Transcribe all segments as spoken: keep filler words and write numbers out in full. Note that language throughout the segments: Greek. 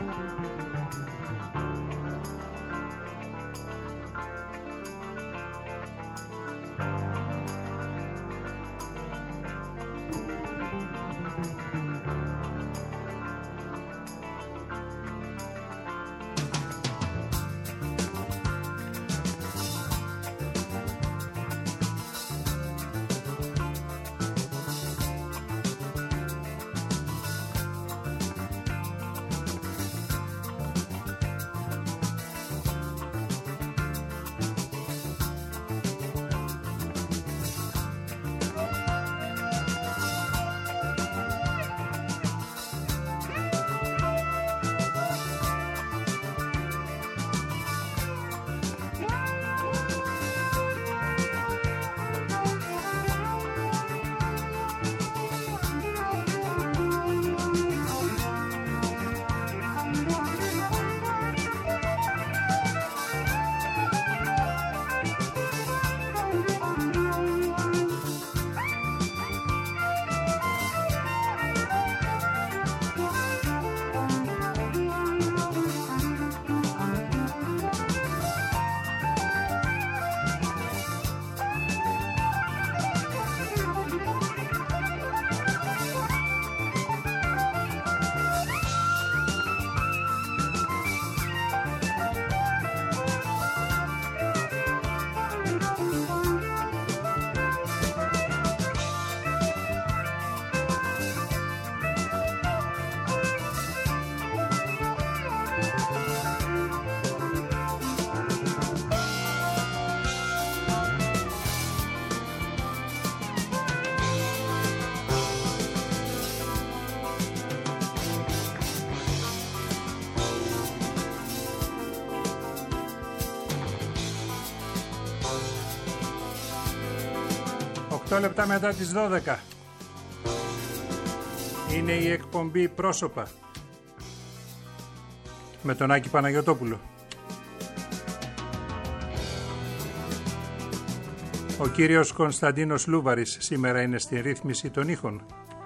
οκτώ λεπτά μετά τις δώδεκα. Είναι η εκπομπή Πρόσωπα με τον Άκη Παναγιωτόπουλο. Ο κύριος Κωνσταντίνος Λούβαρης σήμερα είναι στη ρύθμιση των ήχων.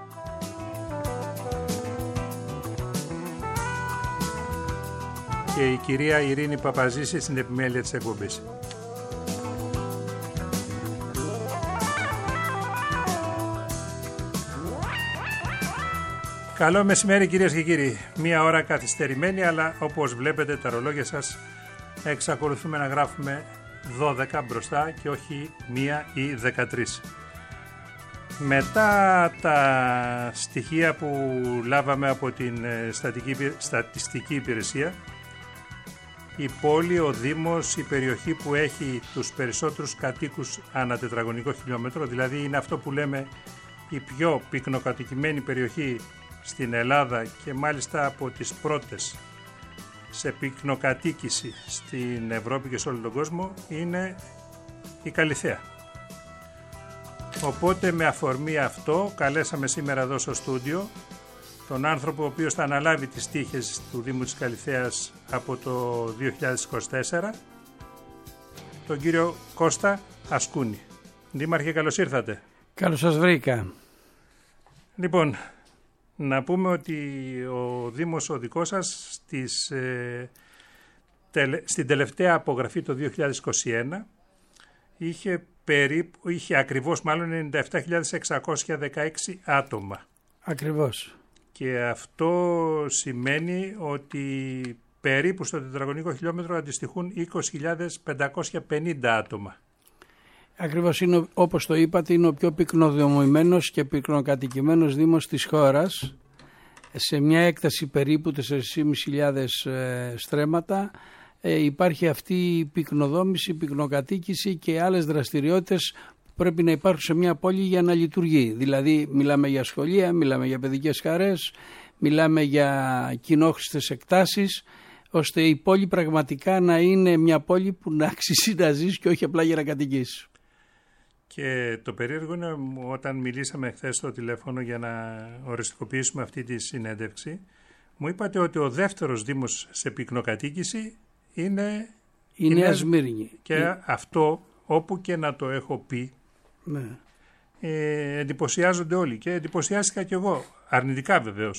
Και η κυρία Ειρήνη Παπαζήση στην επιμέλεια της εκπομπής. Καλό μεσημέρι κυρίες και κύριοι. Μία ώρα καθυστερημένη, αλλά όπως βλέπετε τα ρολόγια σας εξακολουθούμε να γράφουμε δώδεκα μπροστά και όχι μία ή δεκατρείς. Μετά τα στοιχεία που λάβαμε από την Στατιστική Υπηρεσία, η πόλη, ο Δήμος, η περιοχή που έχει τους περισσότερους κατοίκους ανά τετραγωνικό χιλιόμετρο, δηλαδή είναι αυτό που λέμε η πιο πυκνοκατοικημένη περιοχή στην Ελλάδα και μάλιστα από τις πρώτες σε πυκνοκατοίκηση στην Ευρώπη και σε όλο τον κόσμο, είναι η Καλιθέα. Οπότε με αφορμή αυτό καλέσαμε σήμερα εδώ στο στούντιο τον άνθρωπο ο οποίος θα αναλάβει τις τύχες του Δήμου της Καλιθέας από το δύο χιλιάδες είκοσι τέσσερα, τον κύριο Κώστα Ασκούνη. Δήμαρχε, καλώς ήρθατε. Καλώς σας βρήκα. Λοιπόν, να πούμε ότι ο Δήμος ο δικός σας στις, ε, τελε, στην τελευταία απογραφή το δύο χιλιάδες είκοσι ένα είχε, περίπου, είχε ακριβώς μάλλον ενενήντα επτά χιλιάδες εξακόσια δεκαέξι άτομα. Ακριβώς. Και αυτό σημαίνει ότι περίπου στο τετραγωνικό χιλιόμετρο αντιστοιχούν είκοσι χιλιάδες πεντακόσια πενήντα άτομα. Ακριβώς, είναι, όπως το είπατε, είναι ο πιο πυκνοδομημένος και πυκνοκατοικημένος δήμος της χώρας, σε μια έκταση περίπου τέσσερις χιλιάδες πεντακόσια ε, στρέμματα. Ε, υπάρχει αυτή η πυκνοδόμηση, η πυκνοκατοίκηση και άλλες δραστηριότητες που πρέπει να υπάρχουν σε μια πόλη για να λειτουργεί. Δηλαδή μιλάμε για σχολεία, μιλάμε για παιδικές χαρές, μιλάμε για κοινόχρηστες εκτάσεις, ώστε η πόλη πραγματικά να είναι μια πόλη που να αξίζει να ζεις και όχι απλά για να κατοικείς. Και το περίεργο είναι, όταν μιλήσαμε χθες στο τηλέφωνο για να οριστικοποιήσουμε αυτή τη συνέντευξη, μου είπατε ότι ο δεύτερος δήμος σε πυκνοκατοίκηση είναι η Νέα Σμύρνη. Και η... αυτό, όπου και να το έχω πει, ναι. ε, εντυπωσιάζονται όλοι και εντυπωσιάστηκα κι εγώ, αρνητικά βεβαίως.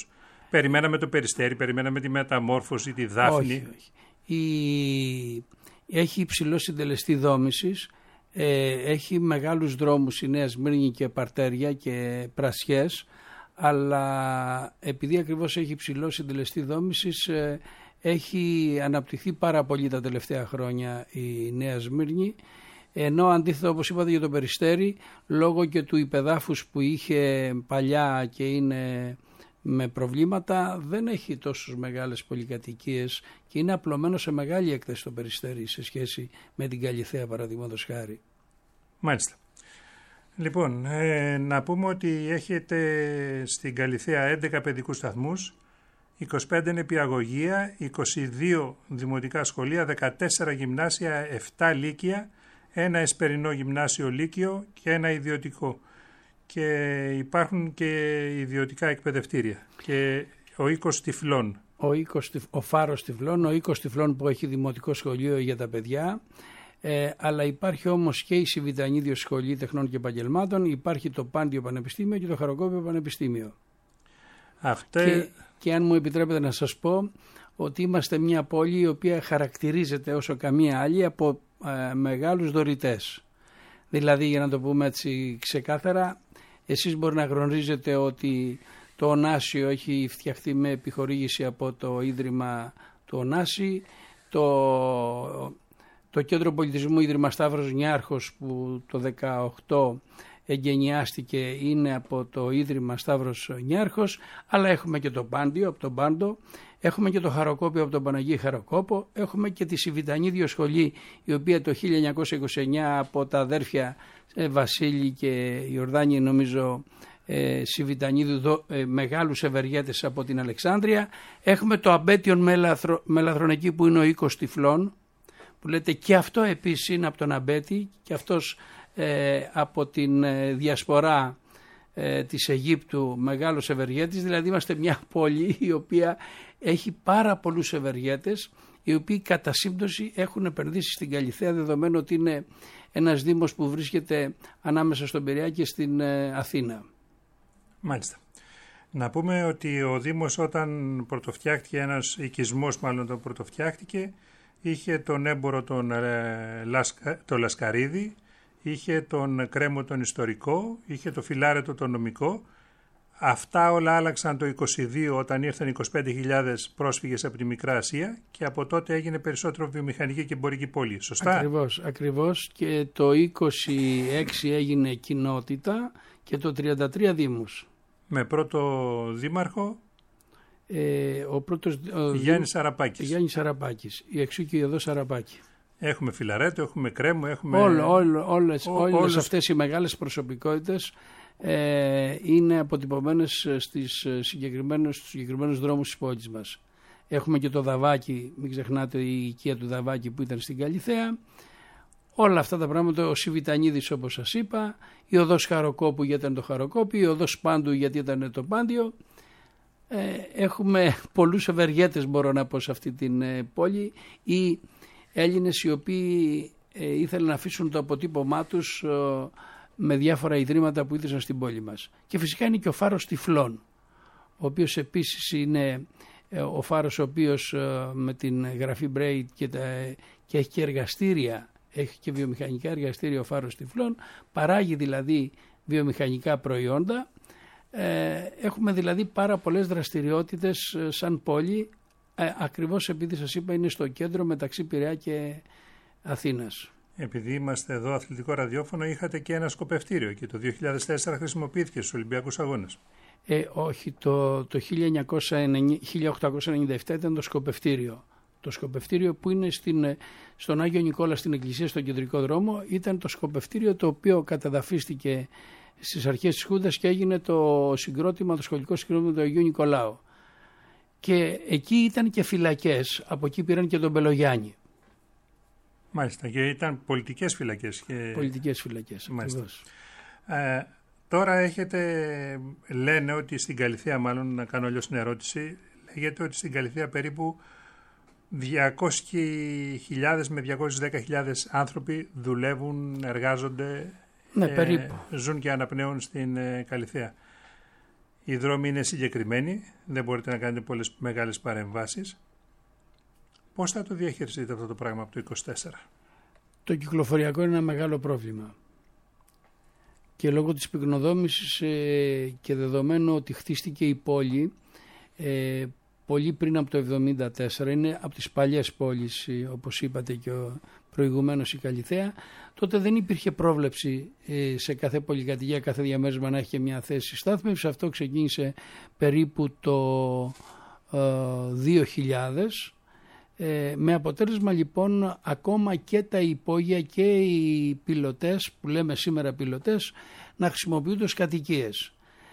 Περιμέναμε το Περιστέρι, περιμέναμε τη Μεταμόρφωση, τη Δάφνη. Όχι, όχι. Η... Έχει υψηλό συντελεστή δόμησης, ε, έχει μεγάλους δρόμους η Νέα Σμύρνη και παρτέρια και πρασιές, αλλά επειδή ακριβώς έχει υψηλό συντελεστή δόμησης, ε, έχει αναπτυχθεί πάρα πολύ τα τελευταία χρόνια η Νέα Σμύρνη, ενώ αντίθετα, όπως είπατε για το Περιστέρι, λόγω και του υπεδάφους που είχε παλιά και είναι με προβλήματα, δεν έχει τόσους μεγάλες πολυκατοικίες και είναι απλωμένο σε μεγάλη έκταση το Περιστέρι σε σχέση με την Καλιθέα, παραδείγματος χάρη. Μάλιστα. Λοιπόν, ε, να πούμε ότι έχετε στην Καλιθέα έντεκα παιδικούς σταθμούς, είκοσι πέντε νηπιαγωγεία, είκοσι δύο δημοτικά σχολεία, δεκατέσσερα γυμνάσια, επτά λύκεια, ένα εσπερινό γυμνάσιο λύκειο και ένα ιδιωτικό. Και υπάρχουν και ιδιωτικά εκπαιδευτήρια και ο οίκος Τυφλών. Ο, οίκος, ο Φάρος Τυφλών, ο οίκος Τυφλών που έχει δημοτικό σχολείο για τα παιδιά, ε, αλλά υπάρχει όμως και η Σιβητανίδιο Σχολή Τεχνών και Επαγγελμάτων, υπάρχει το Πάντιο Πανεπιστήμιο και το Χαροκόπιο Πανεπιστήμιο. Αυτέ... Και, και αν μου επιτρέπετε να σας πω ότι είμαστε μια πόλη η οποία χαρακτηρίζεται όσο καμία άλλη από ε, μεγάλους δωρητές. Δηλαδή, για να το πούμε έτσι ξεκάθαρα, εσείς μπορεί να γνωρίζετε ότι το Ωνάσιο έχει φτιαχτεί με επιχορήγηση από το Ίδρυμα του Ωνάση, το, το Κέντρο Πολιτισμού Ίδρυμα Σταύρος Νιάρχος που το δεκαοκτώ εγκαινιάστηκε είναι από το Ίδρυμα Σταύρος Νιάρχος, αλλά έχουμε και το Πάντιο από τον Πάντο, έχουμε και το Χαροκόπιο από τον Παναγί Χαροκόπο, έχουμε και τη Σιβητανίδιο Σχολή, η οποία το χίλια εννιακόσια είκοσι εννιά από τα αδέρφια ε, Βασίλη και Ιορδάνη, νομίζω ε, Σιβητανίδου, ε, μεγάλους ευεργέτες από την Αλεξάνδρεια. Έχουμε το Αμπέτιον Μελαθρο, Μελαθρονική που είναι ο οίκος Τυφλών, που λέτε και αυτό επίσης είναι από τον Αμπέτη και αυτός ε, από την ε, διασπορά ε, της Αιγύπτου, μεγάλος ευεργέτης. Δηλαδή είμαστε μια πόλη η οποία έχει πάρα πολλούς ευεργέτες, οι οποίοι κατά σύμπτωση έχουν επενδύσει στην Καλιθέα, δεδομένου ότι είναι ένας δήμος που βρίσκεται ανάμεσα στον Πειραιά και στην ε, Αθήνα. Μάλιστα. Να πούμε ότι ο Δήμος όταν πρωτοφτιάχτηκε, ένας οικισμός μάλλον όταν πρωτοφτιάχτηκε, είχε τον έμπορο τον, ε, Λασκα, το Λασκαρίδη, είχε τον Κρέμο τον Ιστορικό, είχε το Φιλάρετο τον Νομικό. Αυτά όλα άλλαξαν το είκοσι δύο όταν ήρθαν είκοσι πέντε χιλιάδες πρόσφυγες από τη Μικρά Ασία και από τότε έγινε περισσότερο βιομηχανική και εμπορική πόλη. Σωστά? Ακριβώς, ακριβώς. Και το είκοσι έξι έγινε κοινότητα και το τριάντα τρία δήμους. Με πρώτο δήμαρχο ε, ο πρώτος, ο Γιάννης Αραπάκης. Γιάννης Αραπάκης, η εξού και η οδός Αραπάκη. Έχουμε Φιλαρέτο, έχουμε Κρέμο, έχουμε... Όλο, όλο, όλες, Ό, όλες όλες... αυτές οι μεγάλες προσωπικότητες ε, είναι αποτυπωμένες στις συγκεκριμένους, στους συγκεκριμένους δρόμους της πόλης μας. Έχουμε και το Δαβάκι, μην ξεχνάτε η οικία του Δαβάκι που ήταν στην Καλιθέα. Όλα αυτά τα πράγματα, ο Σιβητανίδης όπως σας είπα, η οδός Χαροκόπου γιατί ήταν το Χαροκόπιο, η οδός Πάντου γιατί ήταν το Πάντιο. Ε, έχουμε πολλούς ευεργέτες μπορώ να πω σε αυτή την ε, πόλη, οι Έλληνες οι οποίοι ε, ήθελαν να αφήσουν το αποτύπωμά τους ε, με διάφορα ιδρύματα που ίδρυσαν στην πόλη μας. Και φυσικά είναι και ο Φάρος Τυφλών, ο οποίος επίσης είναι ε, ο Φάρος ο οποίος ε, με την γραφή Braid και, τα, και έχει και εργαστήρια, έχει και βιομηχανικά εργαστήρια ο Φάρος Τυφλών, παράγει δηλαδή βιομηχανικά προϊόντα. Ε, έχουμε δηλαδή πάρα πολλές δραστηριότητες ε, σαν πόλη, ε, ακριβώς επειδή σας είπα είναι στο κέντρο μεταξύ Πειραιά και Αθήνας. Επειδή είμαστε εδώ αθλητικό ραδιόφωνο, είχατε και ένα σκοπευτήριο και το δύο χιλιάδες τέσσερα χρησιμοποιήθηκε στους Ολυμπιακούς Αγώνες. Ε, όχι, το, το χίλια οκτακόσια ενενήντα επτά ήταν το σκοπευτήριο. Το σκοπευτήριο που είναι στην, στον Άγιο Νικόλα στην εκκλησία στον κεντρικό δρόμο ήταν το σκοπευτήριο το οποίο καταδαφίστηκε στις αρχές της Χούντας και έγινε το συγκρότημα, το σχολικό συγκρότημα του Αγίου Νικολάου. Και εκεί ήταν και φυλακές, από εκεί πήραν και τον Μπελογιάννη. Μάλιστα, και ήταν πολιτικές φυλακές. Και... Πολιτικές φυλακές, ε, τώρα έχετε, λένε ότι στην Καλιθέα, μάλλον να κάνω αλλιώς την ερώτηση, λέγεται ότι στην Καλιθέα περίπου διακόσιες χιλιάδες με διακόσιες δέκα χιλιάδες άνθρωποι δουλεύουν, εργάζονται, ναι, ε, περίπου. ζουν και αναπνέουν στην ε, Καλιθέα. Οι δρόμοι είναι συγκεκριμένοι, δεν μπορείτε να κάνετε πολλές μεγάλες παρεμβάσεις. Πώς θα το διαχειριστείτε αυτό το πράγμα από το είκοσι τέσσερα? Το κυκλοφοριακό είναι ένα μεγάλο πρόβλημα. Και λόγω της πυκνοδόμησης ε, και δεδομένου ότι χτίστηκε η πόλη ε, πολύ πριν από το εβδομήντα τέσσερα, είναι από τις παλιές πόλεις, όπως είπατε και ο, προηγουμένως η Καλιθέα, τότε δεν υπήρχε πρόβλεψη ε, σε κάθε πολυκατοικία, κάθε διαμέρισμα να έχει και μια θέση στάθμευσης. Αυτό ξεκίνησε περίπου το ε, δύο χιλιάδες. Ε, με αποτέλεσμα λοιπόν ακόμα και τα υπόγεια και οι πιλωτές, που λέμε σήμερα πιλωτές, να χρησιμοποιούνται ως κατοικίες.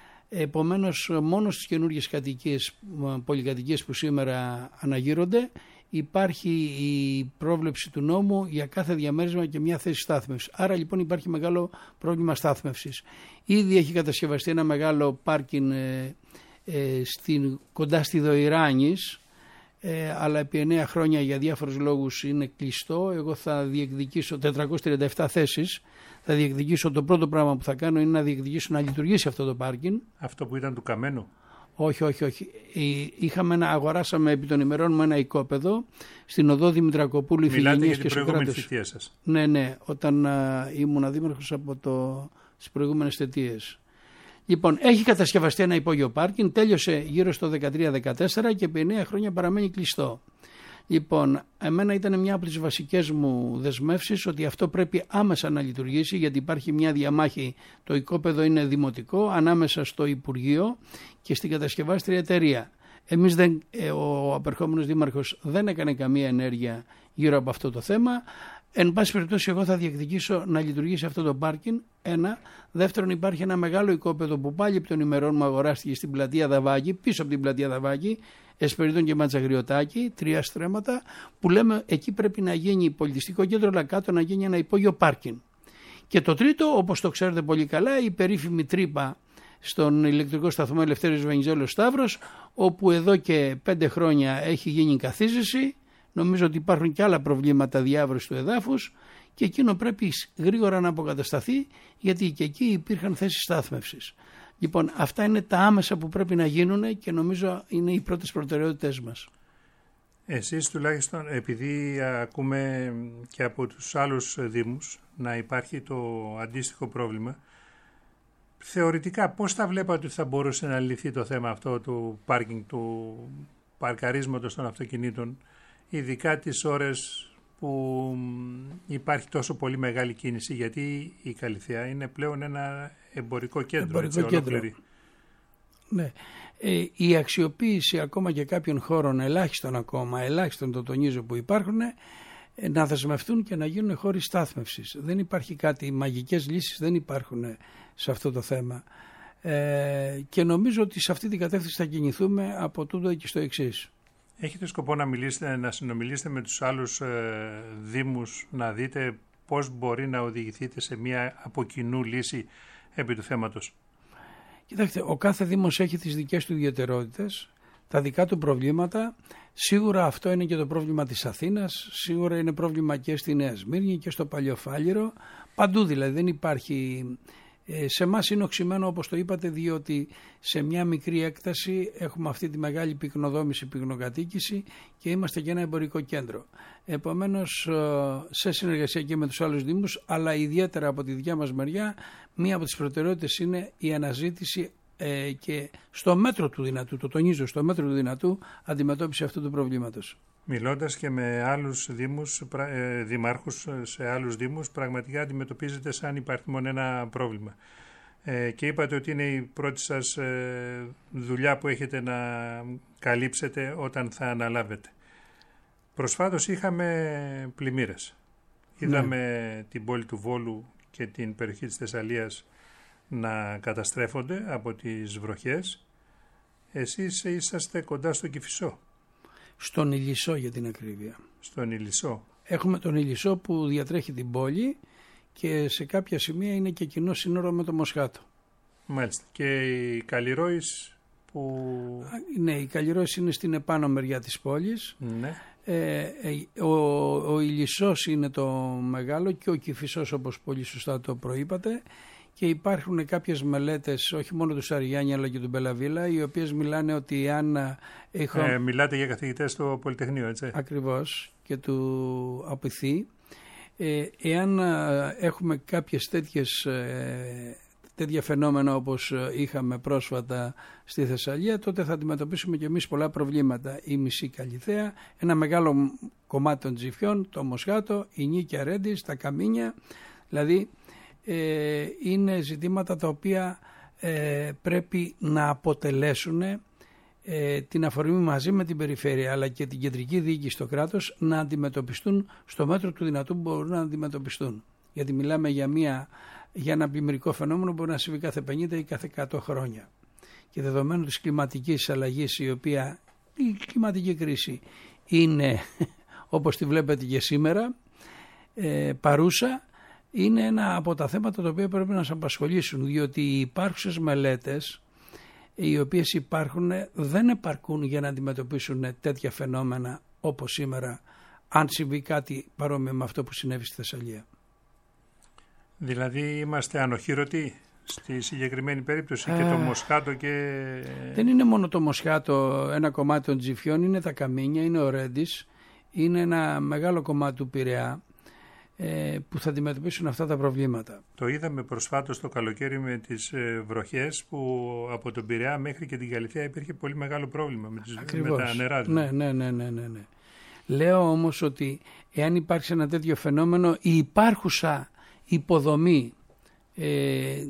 Επομένως μόνο στις καινούργιες κατοικίες, πολυκατοικίες που σήμερα αναγείρονται, υπάρχει η πρόβλεψη του νόμου για κάθε διαμέρισμα και μια θέση στάθμευσης. Άρα λοιπόν υπάρχει μεγάλο πρόβλημα στάθμευσης. Ήδη έχει κατασκευαστεί ένα μεγάλο πάρκινγκ ε, ε, στην, κοντά στη Δοηράνης, Ε, αλλά επί εννέα χρόνια για διάφορους λόγους είναι κλειστό. Εγώ θα διεκδικήσω τετρακόσιες τριάντα επτά θέσεις. Θα διεκδικήσω, το πρώτο πράγμα που θα κάνω είναι να διεκδικήσω να λειτουργήσει αυτό το πάρκινγκ. Αυτό που ήταν του Καμένου? Όχι, όχι, όχι. Είχαμε ένα, αγοράσαμε επί των ημερών μου ένα οικόπεδο στην οδό Δημητρακοπούλου, Ιφηγενείας και Σοκράτους. Μιλάτε για την προηγούμενη θητεία σας? Ναι, ναι, όταν α, ήμουν δήμαρχος από το, τις προηγούμενες θητείες. Λοιπόν, έχει κατασκευαστεί ένα υπόγειο πάρκινγκ, τέλειωσε γύρω στο δεκατρία δεκατέσσερα και επί εννέα χρόνια παραμένει κλειστό. Λοιπόν, εμένα ήταν μια από τις βασικές μου δεσμεύσεις ότι αυτό πρέπει άμεσα να λειτουργήσει, γιατί υπάρχει μια διαμάχη, το οικόπεδο είναι δημοτικό, ανάμεσα στο Υπουργείο και στην κατασκευάστρια εταιρεία. Εμείς δεν, ο απερχόμενος δήμαρχος δεν έκανε καμία ενέργεια γύρω από αυτό το θέμα. Εν πάση περιπτώσει, εγώ θα διεκδικήσω να λειτουργήσει αυτό το πάρκινγκ. Ένα. Δεύτερον, υπάρχει ένα μεγάλο οικόπεδο που πάλι από των ημερών μου αγοράστηκε στην πλατεία Δαβάκη, πίσω από την πλατεία Δαβάκη, Εσπεριδών και Ματζαγριωτάκη, τρία στρέμματα, που λέμε εκεί πρέπει να γίνει πολιτιστικό κέντρο, αλλά κάτω να γίνει ένα υπόγειο πάρκινγκ. Και το τρίτο, όπως το ξέρετε πολύ καλά, η περίφημη τρύπα στον ηλεκτρικό σταθμό Ελευθέριος Βενιζέλος Σταύρος, όπου εδώ και πέντε χρόνια έχει γίνει καθίζηση. Νομίζω ότι υπάρχουν και άλλα προβλήματα διάβρωσης του εδάφους και εκείνο πρέπει γρήγορα να αποκατασταθεί, γιατί και εκεί υπήρχαν θέσεις στάθμευσης. Λοιπόν, αυτά είναι τα άμεσα που πρέπει να γίνουν και νομίζω είναι οι πρώτες προτεραιότητες μας. Εσείς τουλάχιστον, επειδή ακούμε και από τους άλλους δήμους να υπάρχει το αντίστοιχο πρόβλημα, θεωρητικά πώς θα βλέπατε ότι θα μπορούσε να λυθεί το θέμα αυτό του πάρκινγκ, του παρκαρίσματος των αυτοκινήτων, ειδικά τις ώρες που υπάρχει τόσο πολύ μεγάλη κίνηση, γιατί η Καλιθέα είναι πλέον ένα εμπορικό κέντρο. Εμπορικό έτσι, κέντρο. Ναι. Ε, η αξιοποίηση ακόμα και κάποιων χώρων, ελάχιστον ακόμα, ελάχιστον το τονίζω που υπάρχουν, ε, να δεσμευτούν και να γίνουν χώροι στάθμευσης. Δεν υπάρχει κάτι, μαγικές λύσεις δεν υπάρχουν σε αυτό το θέμα. Ε, και νομίζω ότι σε αυτή την κατεύθυνση θα κινηθούμε από τούτο και στο εξής. Έχετε σκοπό να μιλήσετε, να συνομιλήσετε με τους άλλους ε, δήμους, να δείτε πώς μπορεί να οδηγηθείτε σε μια από κοινού λύση επί του θέματος? Κοιτάξτε, ο κάθε δήμος έχει τις δικές του ιδιαιτερότητες, τα δικά του προβλήματα. Σίγουρα αυτό είναι και το πρόβλημα της Αθήνας, σίγουρα είναι πρόβλημα και στη Νέα Σμύρνη και στο Παλαιοφάλιρο, παντού δηλαδή δεν υπάρχει. Σε εμάς είναι οξυμένο, όπως το είπατε, διότι σε μια μικρή έκταση έχουμε αυτή τη μεγάλη πυκνοδόμηση, πυκνοκατοίκηση και είμαστε και ένα εμπορικό κέντρο. Επομένως, σε συνεργασία και με τους άλλους δήμους, αλλά ιδιαίτερα από τη δικιά μας μεριά, μία από τις προτεραιότητες είναι η αναζήτηση ε, και στο μέτρο του δυνατού, το τονίζω, στο μέτρο του δυνατού, αντιμετώπιση αυτού του προβλήματος. Μιλώντας και με άλλους δήμους, δημάρχους σε άλλους δήμους, πραγματικά αντιμετωπίζετε σαν υπαριθμόν ένα πρόβλημα. Ε, και είπατε ότι είναι η πρώτη σας ε, δουλειά που έχετε να καλύψετε όταν θα αναλάβετε. Προσφάτως είχαμε πλημμύρες. Είδαμε ναι. την πόλη του Βόλου και την περιοχή της Θεσσαλίας να καταστρέφονται από τις βροχές. Εσείς είσαστε κοντά στο Κηφισό. Στον Ηλισσό για την ακρίβεια. Στον Ηλισσό. Έχουμε τον Ηλισσό που διατρέχει την πόλη και σε κάποια σημεία είναι και κοινό σύνορο με το Μοσχάτο. Μάλιστα. Και η Καλλιρόης που... Ναι, η Καλλιρόης είναι στην επάνω μεριά της πόλης. Ναι. Ε, ο, ο Ηλισσός είναι το μεγάλο και ο Κηφισός, όπως πολύ σωστά το προείπατε, και υπάρχουν κάποιες μελέτες, όχι μόνο του Σαριγιάννη αλλά και του Μπελαβίλα, οι οποίες μιλάνε ότι αν έχω... Ε, μιλάτε για καθηγητές στο Πολυτεχνείο, έτσι. Ακριβώς, και του Απιθή. Ε, εάν έχουμε κάποιες τέτοιες, ε, τέτοια φαινόμενα όπως είχαμε πρόσφατα στη Θεσσαλία, τότε θα αντιμετωπίσουμε και εμείς πολλά προβλήματα. Η μισή Καλιθέα, ένα μεγάλο κομμάτι των Τζιφιών, το Μοσχάτο, η Νίκαια Ρέντης, τα Καμίνια, δηλαδή ε, είναι ζητήματα τα οποία ε, πρέπει να αποτελέσουν ε, την αφορμή μαζί με την περιφέρεια αλλά και την κεντρική διοίκηση στο κράτος να αντιμετωπιστούν στο μέτρο του δυνατού που μπορούν να αντιμετωπιστούν. Γιατί μιλάμε για, μια, για ένα πλημμυρικό φαινόμενο που μπορεί να συμβεί κάθε πενήντα ή κάθε εκατό χρόνια. Και δεδομένου της κλιματικής αλλαγής, η οποία η κλιματική κρίση είναι όπως τη βλέπετε και σήμερα ε, παρούσα, είναι ένα από τα θέματα τα οποία πρέπει να σας απασχολήσουν, διότι οι υπάρχουσες μελέτες οι οποίες υπάρχουν δεν επαρκούν για να αντιμετωπίσουν τέτοια φαινόμενα όπως σήμερα, αν συμβεί κάτι παρόμοιο με αυτό που συνέβη στη Θεσσαλία. Δηλαδή είμαστε ανοχήρωτοι στη συγκεκριμένη περίπτωση ε, και το Μοσχάτο και... Δεν είναι μόνο το Μοσχάτο ένα κομμάτι των Τζιφιών, είναι τα Καμίνια, είναι ο Ρέντης, είναι ένα μεγάλο κομμάτι του Πειραιά που θα αντιμετωπίσουν αυτά τα προβλήματα. Το είδαμε προσφάτως το καλοκαίρι με τις βροχές που από τον Πειραιά μέχρι και την Καλιθέα υπήρχε πολύ μεγάλο πρόβλημα με, τις, με τα νερά. Ναι, ναι, ναι, ναι, ναι, ναι. Λέω όμως ότι εάν υπάρξει ένα τέτοιο φαινόμενο, η υπάρχουσα υποδομή, ε,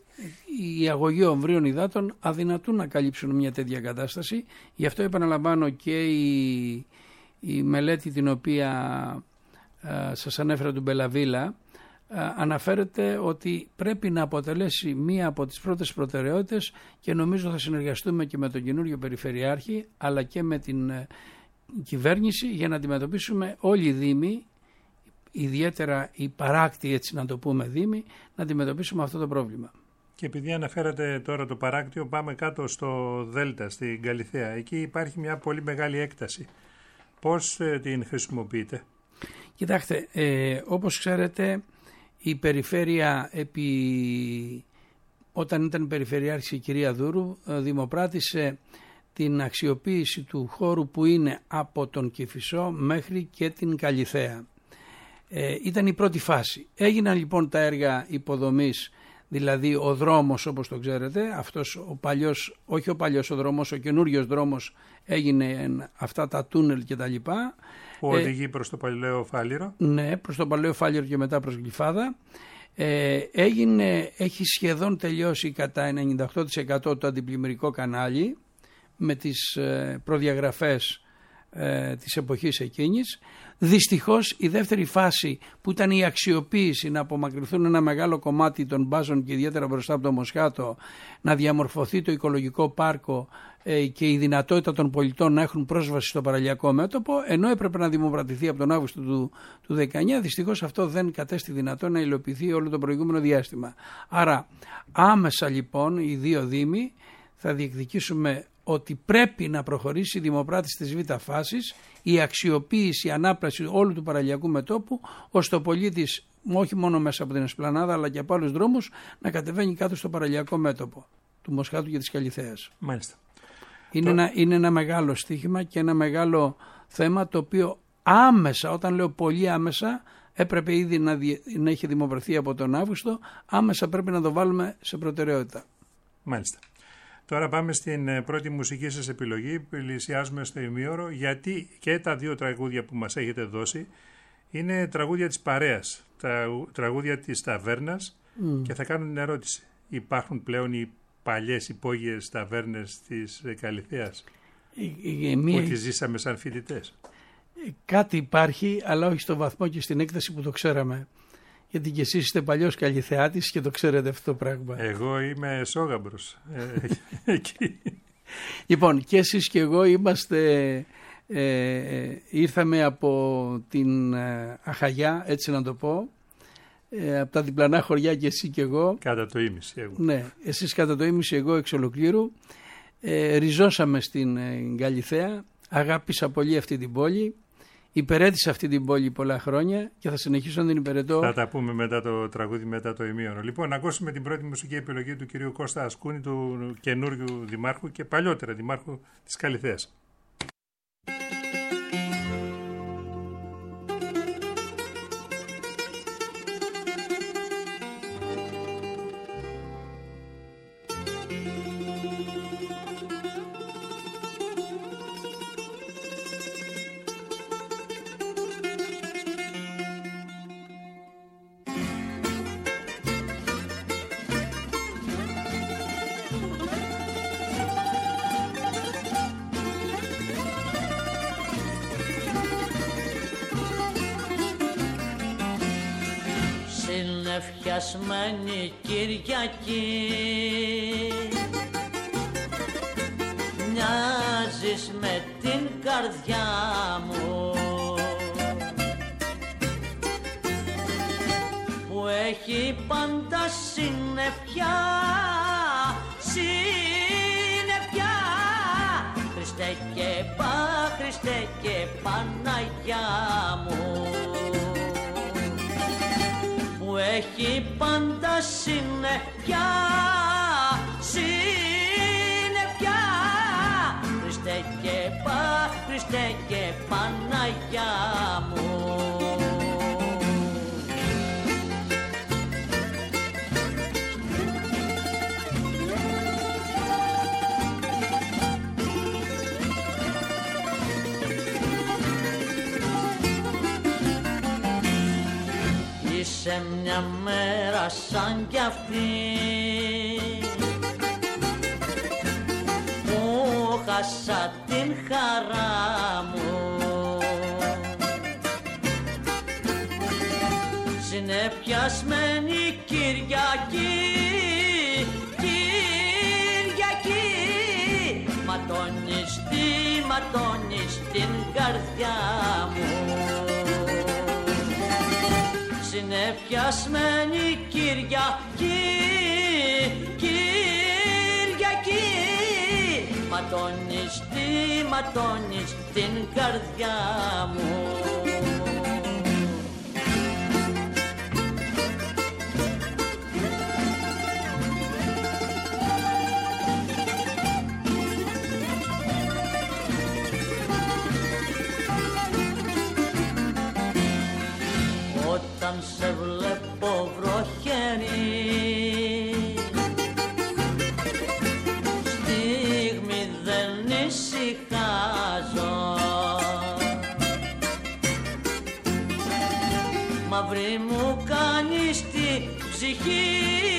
η αγωγή ομβρίων υδάτων αδυνατούν να καλύψουν μια τέτοια κατάσταση. Γι' αυτό επαναλαμβάνω και η, η μελέτη την οποία Uh, σας ανέφερα του Μπελαβίλα, uh, αναφέρεται ότι πρέπει να αποτελέσει μία από τις πρώτες προτεραιότητες και νομίζω θα συνεργαστούμε και με τον καινούριο Περιφερειάρχη αλλά και με την uh, κυβέρνηση για να αντιμετωπίσουμε όλοι οι δήμοι, ιδιαίτερα οι παράκτοι, έτσι να το πούμε, δήμοι, να αντιμετωπίσουμε αυτό το πρόβλημα. Και επειδή αναφέρατε τώρα το παράκτιο, πάμε κάτω στο Δέλτα, στην Καλιθέα. Εκεί υπάρχει μια πολύ μεγάλη έκταση. Πώς uh, την χρησιμοποιείτε? Κοιτάξτε, ε, όπως ξέρετε η περιφέρεια επί, όταν ήταν περιφερειάρχης η κυρία Δούρου δημοπράτησε την αξιοποίηση του χώρου που είναι από τον Κηφισό μέχρι και την Καλιθέα. Ε, ήταν η πρώτη φάση. Έγιναν λοιπόν τα έργα υποδομής, δηλαδή ο δρόμος όπως το ξέρετε, αυτός ο παλιός, όχι ο παλιός ο δρόμος, ο καινούριος δρόμος έγινε αυτά τα τούνελ και τα λοιπά. Που οδηγεί ε, προς το Παλαιό Φάληρο. Ναι, προς το Παλαιό Φάληρο και μετά προς Γλυφάδα. Ε, έγινε, έχει σχεδόν τελειώσει κατά ενενήντα οκτώ τοις εκατό το αντιπλημμυρικό κανάλι με τις ε, προδιαγραφές ε, της εποχής εκείνης. Δυστυχώς η δεύτερη φάση που ήταν η αξιοποίηση, να απομακρυνθούν ένα μεγάλο κομμάτι των μπάζων και ιδιαίτερα μπροστά από το Μοσχάτο, να διαμορφωθεί το οικολογικό πάρκο ε, και η δυνατότητα των πολιτών να έχουν πρόσβαση στο παραλιακό μέτωπο, ενώ έπρεπε να δημοπρατηθεί από τον Αύγουστο του, του δεκαεννιά, δυστυχώς αυτό δεν κατέστη δυνατό να υλοποιηθεί όλο το προηγούμενο διάστημα. Άρα άμεσα λοιπόν οι δύο δήμοι θα διεκδικήσουμε ότι πρέπει να προχωρήσει η δημοπράτηση της β' φάσης, η αξιοποίηση, η ανάπλαση όλου του παραλιακού μετώπου, ώστε ο πολίτης όχι μόνο μέσα από την Εσπλανάδα αλλά και από άλλους δρόμους να κατεβαίνει κάτω στο παραλιακό μέτωπο του Μοσχάτου και της Καλιθέας. Μάλιστα. Είναι, το... ένα, είναι ένα μεγάλο στοίχημα και ένα μεγάλο θέμα το οποίο άμεσα, όταν λέω πολύ άμεσα, έπρεπε ήδη να, δι... να έχει δημοπρατηθεί από τον Αύγουστο, άμεσα πρέπει να το βάλουμε σε προτεραιότητα. Μάλιστα. Τώρα πάμε στην πρώτη μουσική σας επιλογή, πλησιάζουμε στο ημίωρο, γιατί και τα δύο τραγούδια που μας έχετε δώσει είναι τραγούδια της παρέας, τραγούδια της ταβέρνας mm. και θα κάνω την ερώτηση. Υπάρχουν πλέον οι παλιές υπόγειες ταβέρνες της Καλιθέας ε, ε, μία... που τις ζήσαμε σαν φοιτητές? Ε, κάτι υπάρχει, αλλά όχι στο βαθμό και στην έκταση που το ξέραμε. Γιατί και εσείς είστε παλιός Καλιθεάτης και το ξέρετε αυτό το πράγμα. Εγώ είμαι σόγαμπρος. ε, λοιπόν, και εσείς και εγώ είμαστε, ε, ήρθαμε από την ε, Αχαγιά, έτσι να το πω, ε, από τα διπλανά χωριά και εσύ και εγώ. Κατά το ίμιση εγώ. Ναι, εσείς κατά το ίμιση, εγώ εξ ολοκλήρου. Ε, ριζώσαμε στην ε, Καλιθέα, αγάπησα πολύ αυτή την πόλη. υπηρέτησα αυτή την πόλη πολλά χρόνια και θα συνεχίσω να την υπηρετώ. Θα τα πούμε μετά το τραγούδι, μετά το ημίωνο. Λοιπόν, να ακούσουμε την πρώτη μουσική επιλογή του κυρίου Κώστα Ασκούνη, του καινούριου δημάρχου και παλιότερα δημάρχου της Καλιθέας. Συνεφιασμένη Κυριακή, μοιάζεις με την καρδιά μου που έχει πάντα συννεφιά, συννεφιά. Χριστέ και Πα, Χριστέ και Παναγιά μου, που έχει πάντα συννεφιά, συννεφιά. Χριστέ και Πα, Χριστέ και Παναγιά μου. Είσαι μια μέρα σαν κι αυτή που χάσα την χαρά μου, συνεφιασμένη Κυριακή, Κυριακή. Ματώνεις τη, ματώνεις την καρδιά μου, συνεφιασμένη Κυριακή, Κυριακή. Ματώνεις τι, ματώνεις την καρδιά μου. Όταν σε βλέπω βροχερή, στιγμή δεν ησυχάζω, μαύρη μου κάνεις την ψυχή,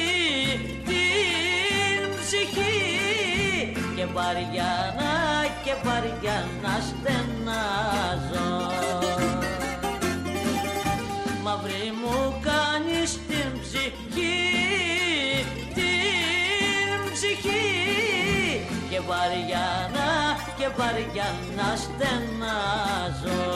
την ψυχή, και βαριά να, και βαριά να στενάζω. Μαύρη μου κάνεις την ψυχή, την ψυχή, και βαριά να, και βαριά να στενάζω.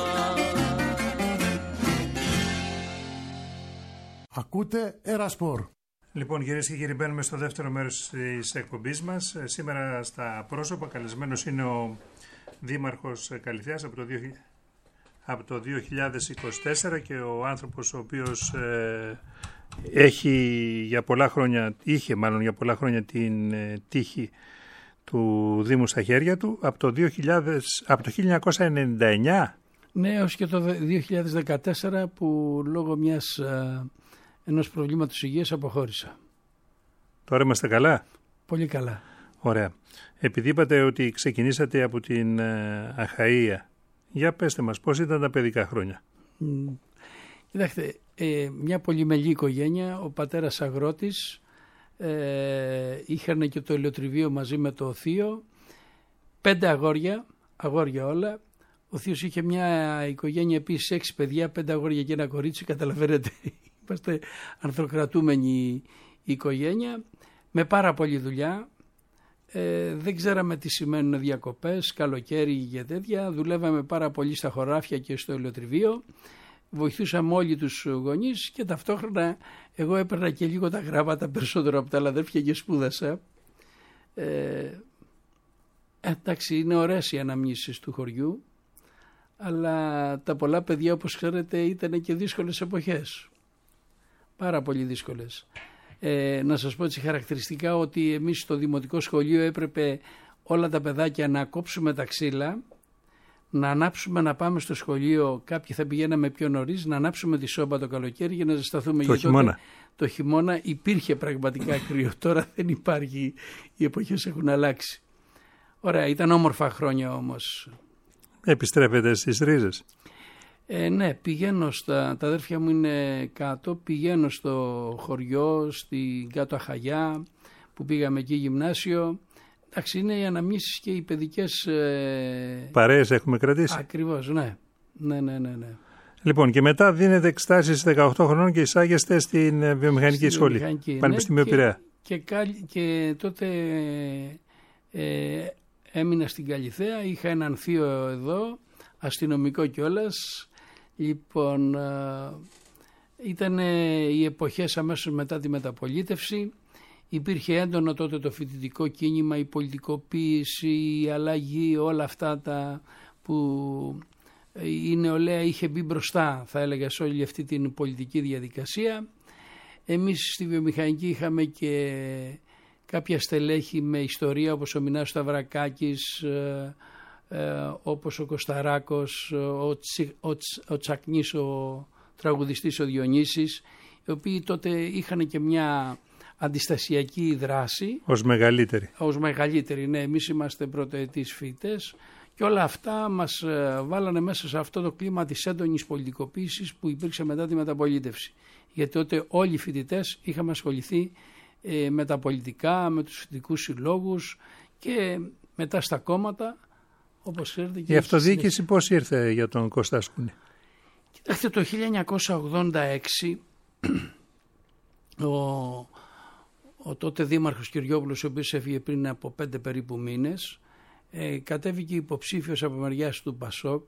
Ακούτε Ερασπορ. Λοιπόν, κυρίες και κύριοι, μπαίνουμε στο δεύτερο μέρος της εκπομπής μας. Σήμερα στα πρόσωπα καλεσμένος είναι ο Δήμαρχος Καλιθέας από το δύο χιλιάδες. από το δύο χιλιάδες είκοσι τέσσερα και ο άνθρωπος ο οποίος ε, έχει για πολλά χρόνια, είχε μάλλον για πολλά χρόνια την ε, τύχη του Δήμου στα χέρια του από το, δύο χιλιάδες, από το χίλια εννιακόσια ενενήντα εννιά. Ναι, έως και το δύο χιλιάδες δεκατέσσερα που λόγω μιας, ε, ενός προβλήματος υγείας αποχώρησα. Τώρα είμαστε καλά. Πολύ καλά. Ωραία. Επειδή είπατε ότι ξεκινήσατε από την ε, Αχαΐα, για πέστε μας, πώς ήταν τα παιδικά χρόνια. Mm. Κοιτάξτε, ε, μια πολυμελή οικογένεια, ο πατέρας αγρότης, ε, είχαν και το ελαιοτριβείο μαζί με το θείο, πέντε αγόρια, αγόρια όλα. Ο θείος είχε μια οικογένεια επίσης έξι παιδιά, πέντε αγόρια και ένα κορίτσι, καταλαβαίνετε, είμαστε ανθρωκρατούμενη οικογένεια, με πάρα πολλή δουλειά. Ε, δεν ξέραμε τι σημαίνουν διακοπές, καλοκαίρι και τέτοια. Δουλεύαμε πάρα πολύ στα χωράφια και στο ελαιοτριβείο. Βοηθούσαμε όλοι τους γονείς και ταυτόχρονα εγώ έπαιρνα και λίγο τα γράμματα περισσότερο από τα αδέρφια και σπούδασα. Ε, εντάξει, είναι ωραίες οι αναμνήσεις του χωριού, αλλά τα πολλά παιδιά, όπως ξέρετε, ήταν και δύσκολες εποχές. Πάρα πολύ δύσκολες. Ε, να σας πω έτσι χαρακτηριστικά ότι εμείς στο δημοτικό σχολείο έπρεπε όλα τα παιδάκια να κόψουμε τα ξύλα, να ανάψουμε να πάμε στο σχολείο, κάποιοι θα πηγαίναμε πιο νωρίς, να ανάψουμε τη σόμπα το καλοκαίρι για να ζεσταθούμε. Το χειμώνα. Το χειμώνα υπήρχε πραγματικά κρύο, τώρα δεν υπάρχει, οι εποχές έχουν αλλάξει. Ωραία, ήταν όμορφα χρόνια όμως. Επιστρέφετε στις ρίζες. Ε, ναι, πηγαίνω στα, τα αδέρφια μου είναι κάτω, πηγαίνω στο χωριό, στην κάτω Αχαγιά, που πήγαμε εκεί γυμνάσιο. Εντάξει, είναι οι αναμνήσεις και οι παιδικές... Ε... Παρέες έχουμε κρατήσει. Ακριβώς, ναι. Ναι, ναι, ναι, ναι. Λοιπόν, και μετά δίνετε εξετάσεις δεκαοκτώ χρονών και εισάγεστε στην βιομηχανική στην σχολή, βιομηχανική, Πανεπιστήμιο ναι, Πειραιά. Και, και, και τότε ε, έμεινα στην Καλιθέα, είχα έναν θείο εδώ, αστυνομικό κιόλας. Λοιπόν, ε, ήταν οι εποχές αμέσως μετά τη μεταπολίτευση. Υπήρχε έντονο τότε το φοιτητικό κίνημα, η πολιτικοποίηση, η αλλαγή, όλα αυτά τα που η νεολαία είχε μπει μπροστά, θα έλεγα, σε όλη αυτή την πολιτική διαδικασία. Εμείς στη βιομηχανική είχαμε και κάποια στελέχη με ιστορία, όπως ο Μινάς Σταυρακάκης, ε, ε, όπως ο Κωσταράκος, ο, Τσι, ο, ο Τσακνής, ο τραγουδιστής ο Διονύσης, οι οποίοι τότε είχαν και μια αντιστασιακή δράση. Ως μεγαλύτερη. Ως μεγαλύτερη, ναι. Εμείς είμαστε πρωτοετής φοιτητές και όλα αυτά μας βάλανε μέσα σε αυτό το κλίμα της έντονης πολιτικοποίησης που υπήρξε μετά τη μεταπολίτευση. Γιατί τότε όλοι οι φοιτητές είχαμε ασχοληθεί ε, με τα πολιτικά, με τους φοιτητικούς συλλόγους και μετά στα κόμματα, όπως ξέρετε. Και η αυτοδιοίκηση πώς ήρθε για τον Κώστα Σκούνη? Κοιτάξτε, το χίλια εννιακόσια ογδόντα έξι ο, ο τότε δήμαρχος Κυριόπουλος, ο οποίος έφυγε πριν από πέντε περίπου μήνες, ε, κατέβηκε υποψήφιος από μεριάς του Πασόκ.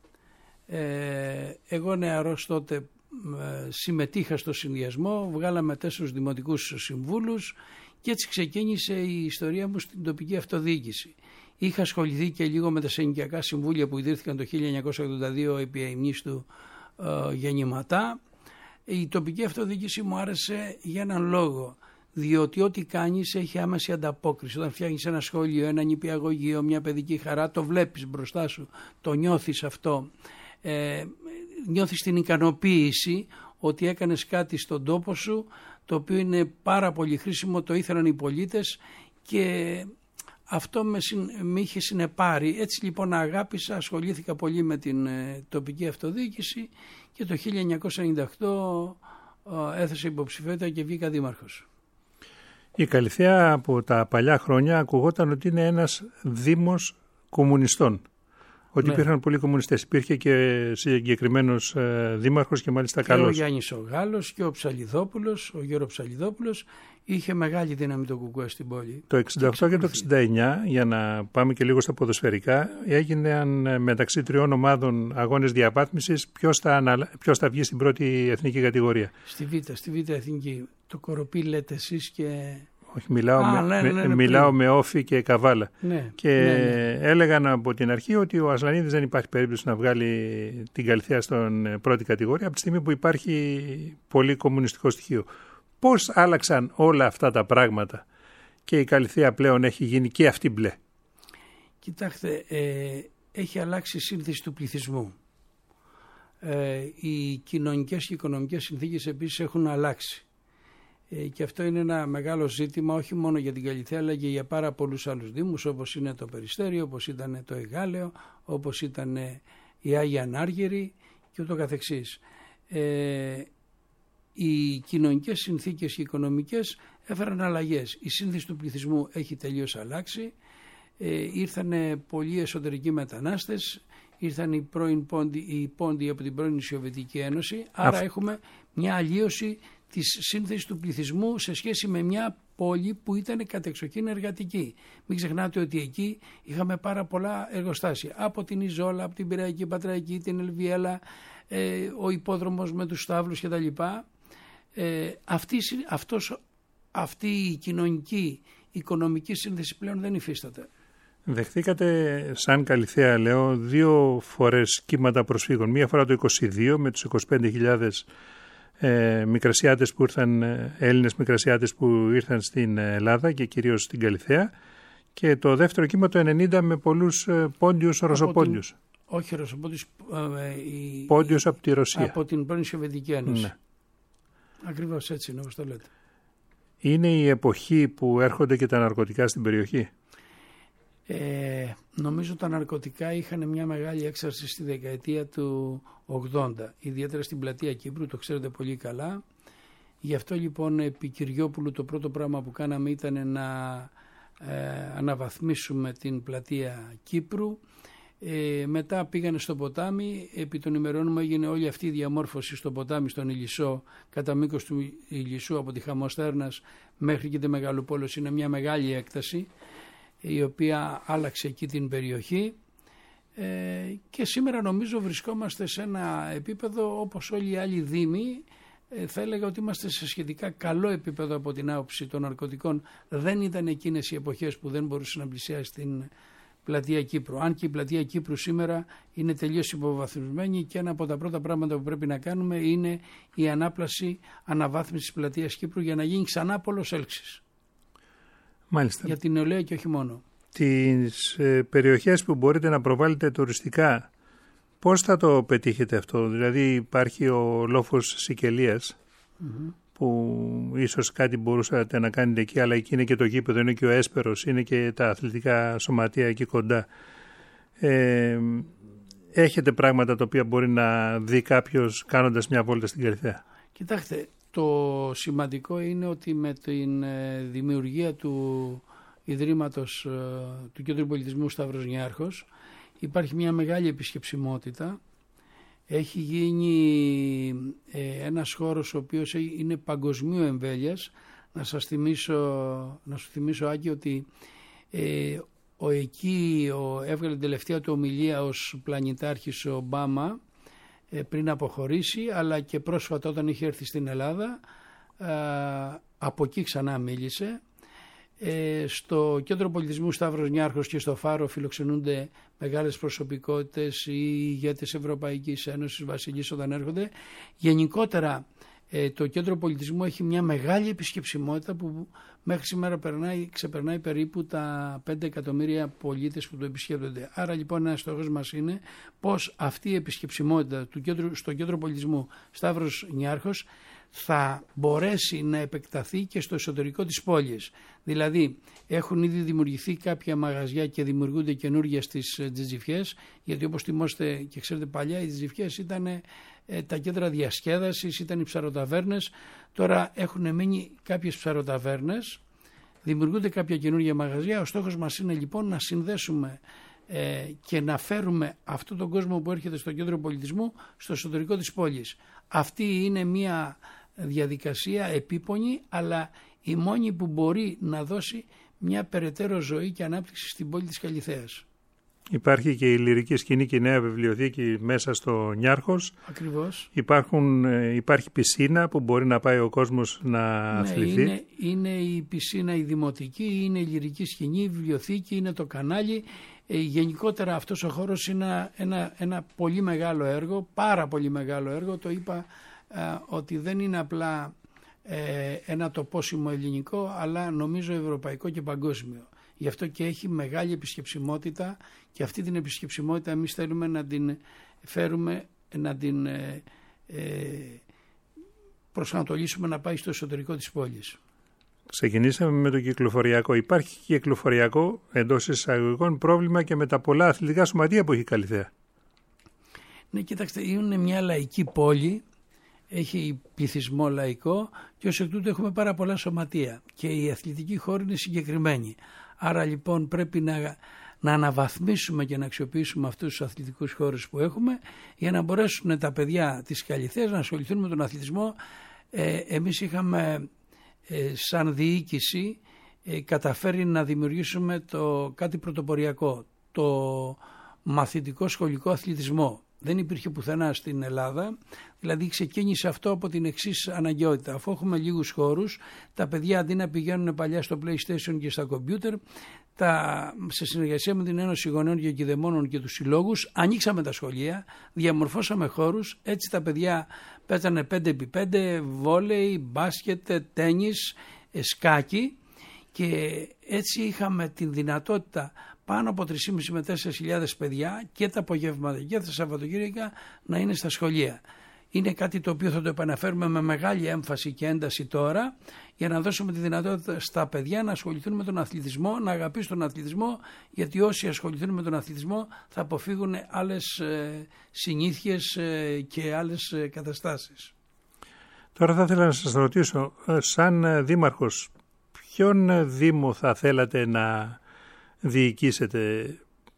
Ε, εγώ νεαρός τότε ε, συμμετείχα στο συνδυασμό, βγάλαμε τέσσερις δημοτικούς συμβούλους και έτσι ξεκίνησε η ιστορία μου στην τοπική αυτοδιοίκηση. Είχα ασχοληθεί και λίγο με τα συνοικιακά συμβούλια που ιδρύθηκαν το χίλια εννιακόσια ογδόντα δύο επί αημνής του ε, γεννηματά. Η τοπική αυτοδιοίκηση μου άρεσε για έναν λόγο, διότι ό,τι κάνεις έχει άμεση ανταπόκριση. Όταν φτιάχνεις ένα σχολείο, ένα νηπιαγωγείο, μια παιδική χαρά, το βλέπεις μπροστά σου, το νιώθεις αυτό. Ε, νιώθεις την ικανοποίηση ότι έκανες κάτι στον τόπο σου, το οποίο είναι πάρα πολύ χρήσιμο, το ήθελαν οι πολίτες και αυτό με, με είχε συνεπάρει. Έτσι λοιπόν αγάπησα, ασχολήθηκα πολύ με την ε, τοπική αυτοδιοίκηση και το χίλια εννιακόσια ενενήντα οκτώ ε, έθεσα υποψηφιότητα και βγήκα δήμαρχος. Η Καλιθέα από τα παλιά χρόνια ακουγόταν ότι είναι ένας δήμος κομμουνιστών. Ότι ναι. Υπήρχαν πολλοί κομμουνιστές. Υπήρχε και συγκεκριμένος ε, δήμαρχος και μάλιστα καλός. Και ο Γιάννης ο Γάλλος και ο Ψαλιδόπουλος, ο Γιώργος Ψαλιδόπουλος, είχε μεγάλη δύναμη το κουκουέ στην πόλη. Το εξήντα οκτώ και το εξήντα εννιά, για να πάμε και λίγο στα ποδοσφαιρικά, έγιναν μεταξύ τριών ομάδων αγώνες διαβάθμισης ποιος θα, αναλα... ποιος θα βγει στην πρώτη εθνική κατηγορία. Στη Β, στη Β εθνική. Το Κοροπή λέτε εσείς και... Όχι, μιλάω, Α, με, ναι, ναι, ναι, μιλάω με Όφη και Καβάλα. Ναι, και ναι, ναι. έλεγαν από την αρχή ότι ο Ασλανίδης δεν υπάρχει περίπτωση να βγάλει την Καλιθέα στον πρώτη κατηγορία από τη στιγμή που υπάρχει πολύ κομμουνιστικό στοιχείο. Πώς άλλαξαν όλα αυτά τα πράγματα και η Καλιθέα πλέον έχει γίνει και αυτή μπλε? Κοιτάξτε, ε, έχει αλλάξει η σύνθεση του πληθυσμού. Ε, οι κοινωνικές και οικονομικές συνθήκες επίσης έχουν αλλάξει. Και αυτό είναι ένα μεγάλο ζήτημα όχι μόνο για την Καλιθέα αλλά και για πάρα πολλούς άλλους δήμους, όπως είναι το Περιστέριο, όπως ήταν το Εγάλεο, όπως ήταν η Άγια Ανάργυρη και ούτω καθεξής. Ε, οι κοινωνικές συνθήκες και οι οικονομικές έφεραν αλλαγές. Η σύνθεση του πληθυσμού έχει τελείως αλλάξει. Ε, ήρθαν πολλοί εσωτερικοί μετανάστες, ήρθαν οι, πρώην πόντοι, οι πόντοι από την πρώην Σοβιετική Ένωση, άρα Αφ... έχουμε μια αλλίωση της σύνθεσης του πληθυσμού σε σχέση με μια πόλη που ήταν κατεξοχήν εργατική. Μην ξεχνάτε ότι εκεί είχαμε πάρα πολλά εργοστάσια. Από την Ιζόλα, από την Πειραϊκή Πατραϊκή, την Ελβιέλα, ε, ο υπόδρομος με τους στάβλους κτλ. Ε, αυτή, αυτός, αυτή η κοινωνική, οικονομική σύνθεση πλέον δεν υφίσταται. Δεχτήκατε σαν Καλιθέα, λέω, δύο φορές κύματα προσφύγων. Μία φορά το είκοσι δύο με τους είκοσι πέντε χιλιάδες ε, μικρασιάτες που ήρθαν, Έλληνες μικρασιάτες που ήρθαν στην Ελλάδα και κυρίως στην Καλιθέα, και το δεύτερο κύμα το ενενήντα με πολλούς πόντιους, ρωσοπόντιους. Την... Όχι ρωσοπόντιους. Ε, η... Πόντιους από τη Ρωσία. Από την πρώην Σοβιετική Ένωση. Ναι. Ακριβώς έτσι είναι όπως το λέτε. Είναι η εποχή που έρχονται και τα ναρκωτικά στην περιοχή. Ε, νομίζω τα ναρκωτικά είχαν μια μεγάλη έξαρση στη δεκαετία του ογδόντα, ιδιαίτερα στην πλατεία Κύπρου, το ξέρετε πολύ καλά. Γι' αυτό λοιπόν επί Κυριόπουλου το πρώτο πράγμα που κάναμε ήταν να ε, αναβαθμίσουμε την πλατεία Κύπρου. Ε, μετά πήγανε στο ποτάμι, επί των ημερών μου έγινε όλη αυτή η διαμόρφωση στο ποτάμι, στον Ηλισσό, κατά μήκος του Ηλισσού από τη Χαμοστέρνας μέχρι και τη Μεγαλοπόλος. Είναι μια μεγάλη έκταση η οποία άλλαξε εκεί την περιοχή, ε, και σήμερα νομίζω βρισκόμαστε σε ένα επίπεδο όπως όλοι οι άλλοι δήμοι. Ε, θα έλεγα ότι είμαστε σε σχετικά καλό επίπεδο από την άποψη των ναρκωτικών. Δεν ήταν εκείνες οι εποχές που δεν μπορούσε να πλησιάσει την πλατεία Κύπρου. Αν και η πλατεία Κύπρου σήμερα είναι τελείως υποβαθμισμένη, και ένα από τα πρώτα πράγματα που πρέπει να κάνουμε είναι η ανάπλαση, αναβάθμιση της πλατείας Κύπρου για να γίνει ξανά πόλος έλξης. Μάλιστα. Για την νεολαία και όχι μόνο. Τις ε, περιοχές που μπορείτε να προβάλλετε τουριστικά, πώς θα το πετύχετε αυτό? Δηλαδή υπάρχει ο λόφος Σικελίας, mm-hmm. που ίσως κάτι μπορούσατε να κάνετε εκεί, αλλά εκεί είναι και το γήπεδο, είναι και ο Έσπερος, είναι και τα αθλητικά σωματεία εκεί κοντά. Ε, έχετε πράγματα τα οποία μπορεί να δει κάποιος κάνοντας μια βόλτα στην Καλιθέα? Κοιτάξτε, το σημαντικό είναι ότι με την δημιουργία του Ιδρύματος του Κέντρου Πολιτισμού Σταύρος Νιάρχος υπάρχει μια μεγάλη επισκεψιμότητα. Έχει γίνει ε, ένας χώρος ο οποίος είναι παγκοσμίου εμβέλειας. Να σας θυμίσω, να σου θυμίσω Άκη, ότι ε, ο εκεί ο, έβγαλε την τελευταία του ομιλία ως πλανητάρχης ο Ομπάμα ε, πριν αποχωρήσει, αλλά και πρόσφατα όταν είχε έρθει στην Ελλάδα, ε, από εκεί ξανά μίλησε. Ε, στο Κέντρο Πολιτισμού Σταύρος Νιάρχος και στο Φάρο φιλοξενούνται μεγάλες προσωπικότητες, οι ηγέτες Ευρωπαϊκής Ένωσης, βασιλείς όταν έρχονται. Γενικότερα ε, το Κέντρο Πολιτισμού έχει μια μεγάλη επισκεψιμότητα που μέχρι σήμερα περνάει, ξεπερνάει περίπου τα πέντε εκατομμύρια πολίτες που το επισκέπτονται. Άρα λοιπόν ένας στόχος μας είναι πως αυτή η επισκεψιμότητα του κέντρου, στο Κέντρο Πολιτισμού Σταύρος Νιάρχος θα μπορέσει να επεκταθεί και στο εσωτερικό της πόλης. Δηλαδή έχουν ήδη δημιουργηθεί κάποια μαγαζιά και δημιουργούνται καινούργια στις Τζιτζιφιές, γιατί όπως θυμόστε και ξέρετε παλιά οι Τζιτζιφιές ήταν ε, τα κέντρα διασκέδασης, ήταν οι ψαροταβέρνες. Τώρα έχουν μείνει κάποιες ψαροταβέρνες, δημιουργούνται κάποια καινούργια μαγαζιά. Ο στόχος μας είναι λοιπόν να συνδέσουμε ε, και να φέρουμε αυτόν τον κόσμο που έρχεται στο Κέντρο Πολιτισμού στο εσωτερικό της πόλης. Αυτή είναι μια διαδικασία επίπονη, αλλά η μόνη που μπορεί να δώσει μια περαιτέρω ζωή και ανάπτυξη στην πόλη της Καλιθέας. Υπάρχει και η λυρική σκηνή και η νέα βιβλιοθήκη μέσα στο Νιάρχος. Ακριβώς. Υπάρχουν, υπάρχει πισίνα που μπορεί να πάει ο κόσμος να αθληθεί. Ναι, είναι, είναι η πισίνα η δημοτική, είναι η λυρική σκηνή, η βιβλιοθήκη, είναι το κανάλι. Ε, γενικότερα αυτός ο χώρος είναι ένα, ένα πολύ μεγάλο έργο, πάρα πολύ μεγάλο έργο. Το είπα ε, ότι δεν είναι απλά ε, ένα τοπόσιμο ελληνικό, αλλά νομίζω ευρωπαϊκό και παγκόσμιο. Γι' αυτό και έχει μεγάλη επισκεψιμότητα, και αυτή την επισκεψιμότητα εμείς θέλουμε να την φέρουμε, να την ε, ε, προσανατολίσουμε να πάει στο εσωτερικό της πόλης. Ξεκινήσαμε με το κυκλοφοριακό. Υπάρχει κυκλοφοριακό εντός εισαγωγικών πρόβλημα και με τα πολλά αθλητικά σωματεία που έχει η Καλιθέα. Ναι, κοιτάξτε, είναι μια λαϊκή πόλη, έχει πληθυσμό λαϊκό και ως εκ τούτου έχουμε πάρα πολλά σωματεία και η αθλητική χώρη είναι συγκεκριμένη. Άρα λοιπόν πρέπει να, να αναβαθμίσουμε και να αξιοποιήσουμε αυτούς τους αθλητικούς χώρους που έχουμε για να μπορέσουν τα παιδιά της Καλιθέας να ασχοληθούν με τον αθλητισμό. Ε, εμείς είχαμε ε, σαν διοίκηση ε, καταφέρει να δημιουργήσουμε το κάτι πρωτοποριακό, το μαθητικό σχολικό αθλητισμό. Δεν υπήρχε πουθενά στην Ελλάδα, δηλαδή ξεκίνησε αυτό από την εξής αναγκαιότητα. Αφού έχουμε λίγους χώρους, τα παιδιά αντί να πηγαίνουν παλιά στο PlayStation και στα κομπιούτερ, τα, σε συνεργασία με την Ένωση Γονέων και Κηδεμόνων και τους συλλόγους, ανοίξαμε τα σχολεία, διαμορφώσαμε χώρους, έτσι τα παιδιά παίζανε πέντε επί πέντε, βόλεϊ, μπάσκετ, τένις, σκάκι και έτσι είχαμε την δυνατότητα πάνω από τρεις χιλιάδες πεντακόσια με τέσσερις χιλιάδες παιδιά και τα απογεύματα και τα Σαββατοκύριακα να είναι στα σχολεία. Είναι κάτι το οποίο θα το επαναφέρουμε με μεγάλη έμφαση και ένταση τώρα για να δώσουμε τη δυνατότητα στα παιδιά να ασχοληθούν με τον αθλητισμό, να αγαπήσουν τον αθλητισμό, γιατί όσοι ασχοληθούν με τον αθλητισμό θα αποφύγουν άλλες ε, συνήθειες ε, και άλλες ε, καταστάσεις. Τώρα θα ήθελα να σας ρωτήσω, σαν δήμαρχος, ποιον δήμο θα θέλατε να διοικήσετε?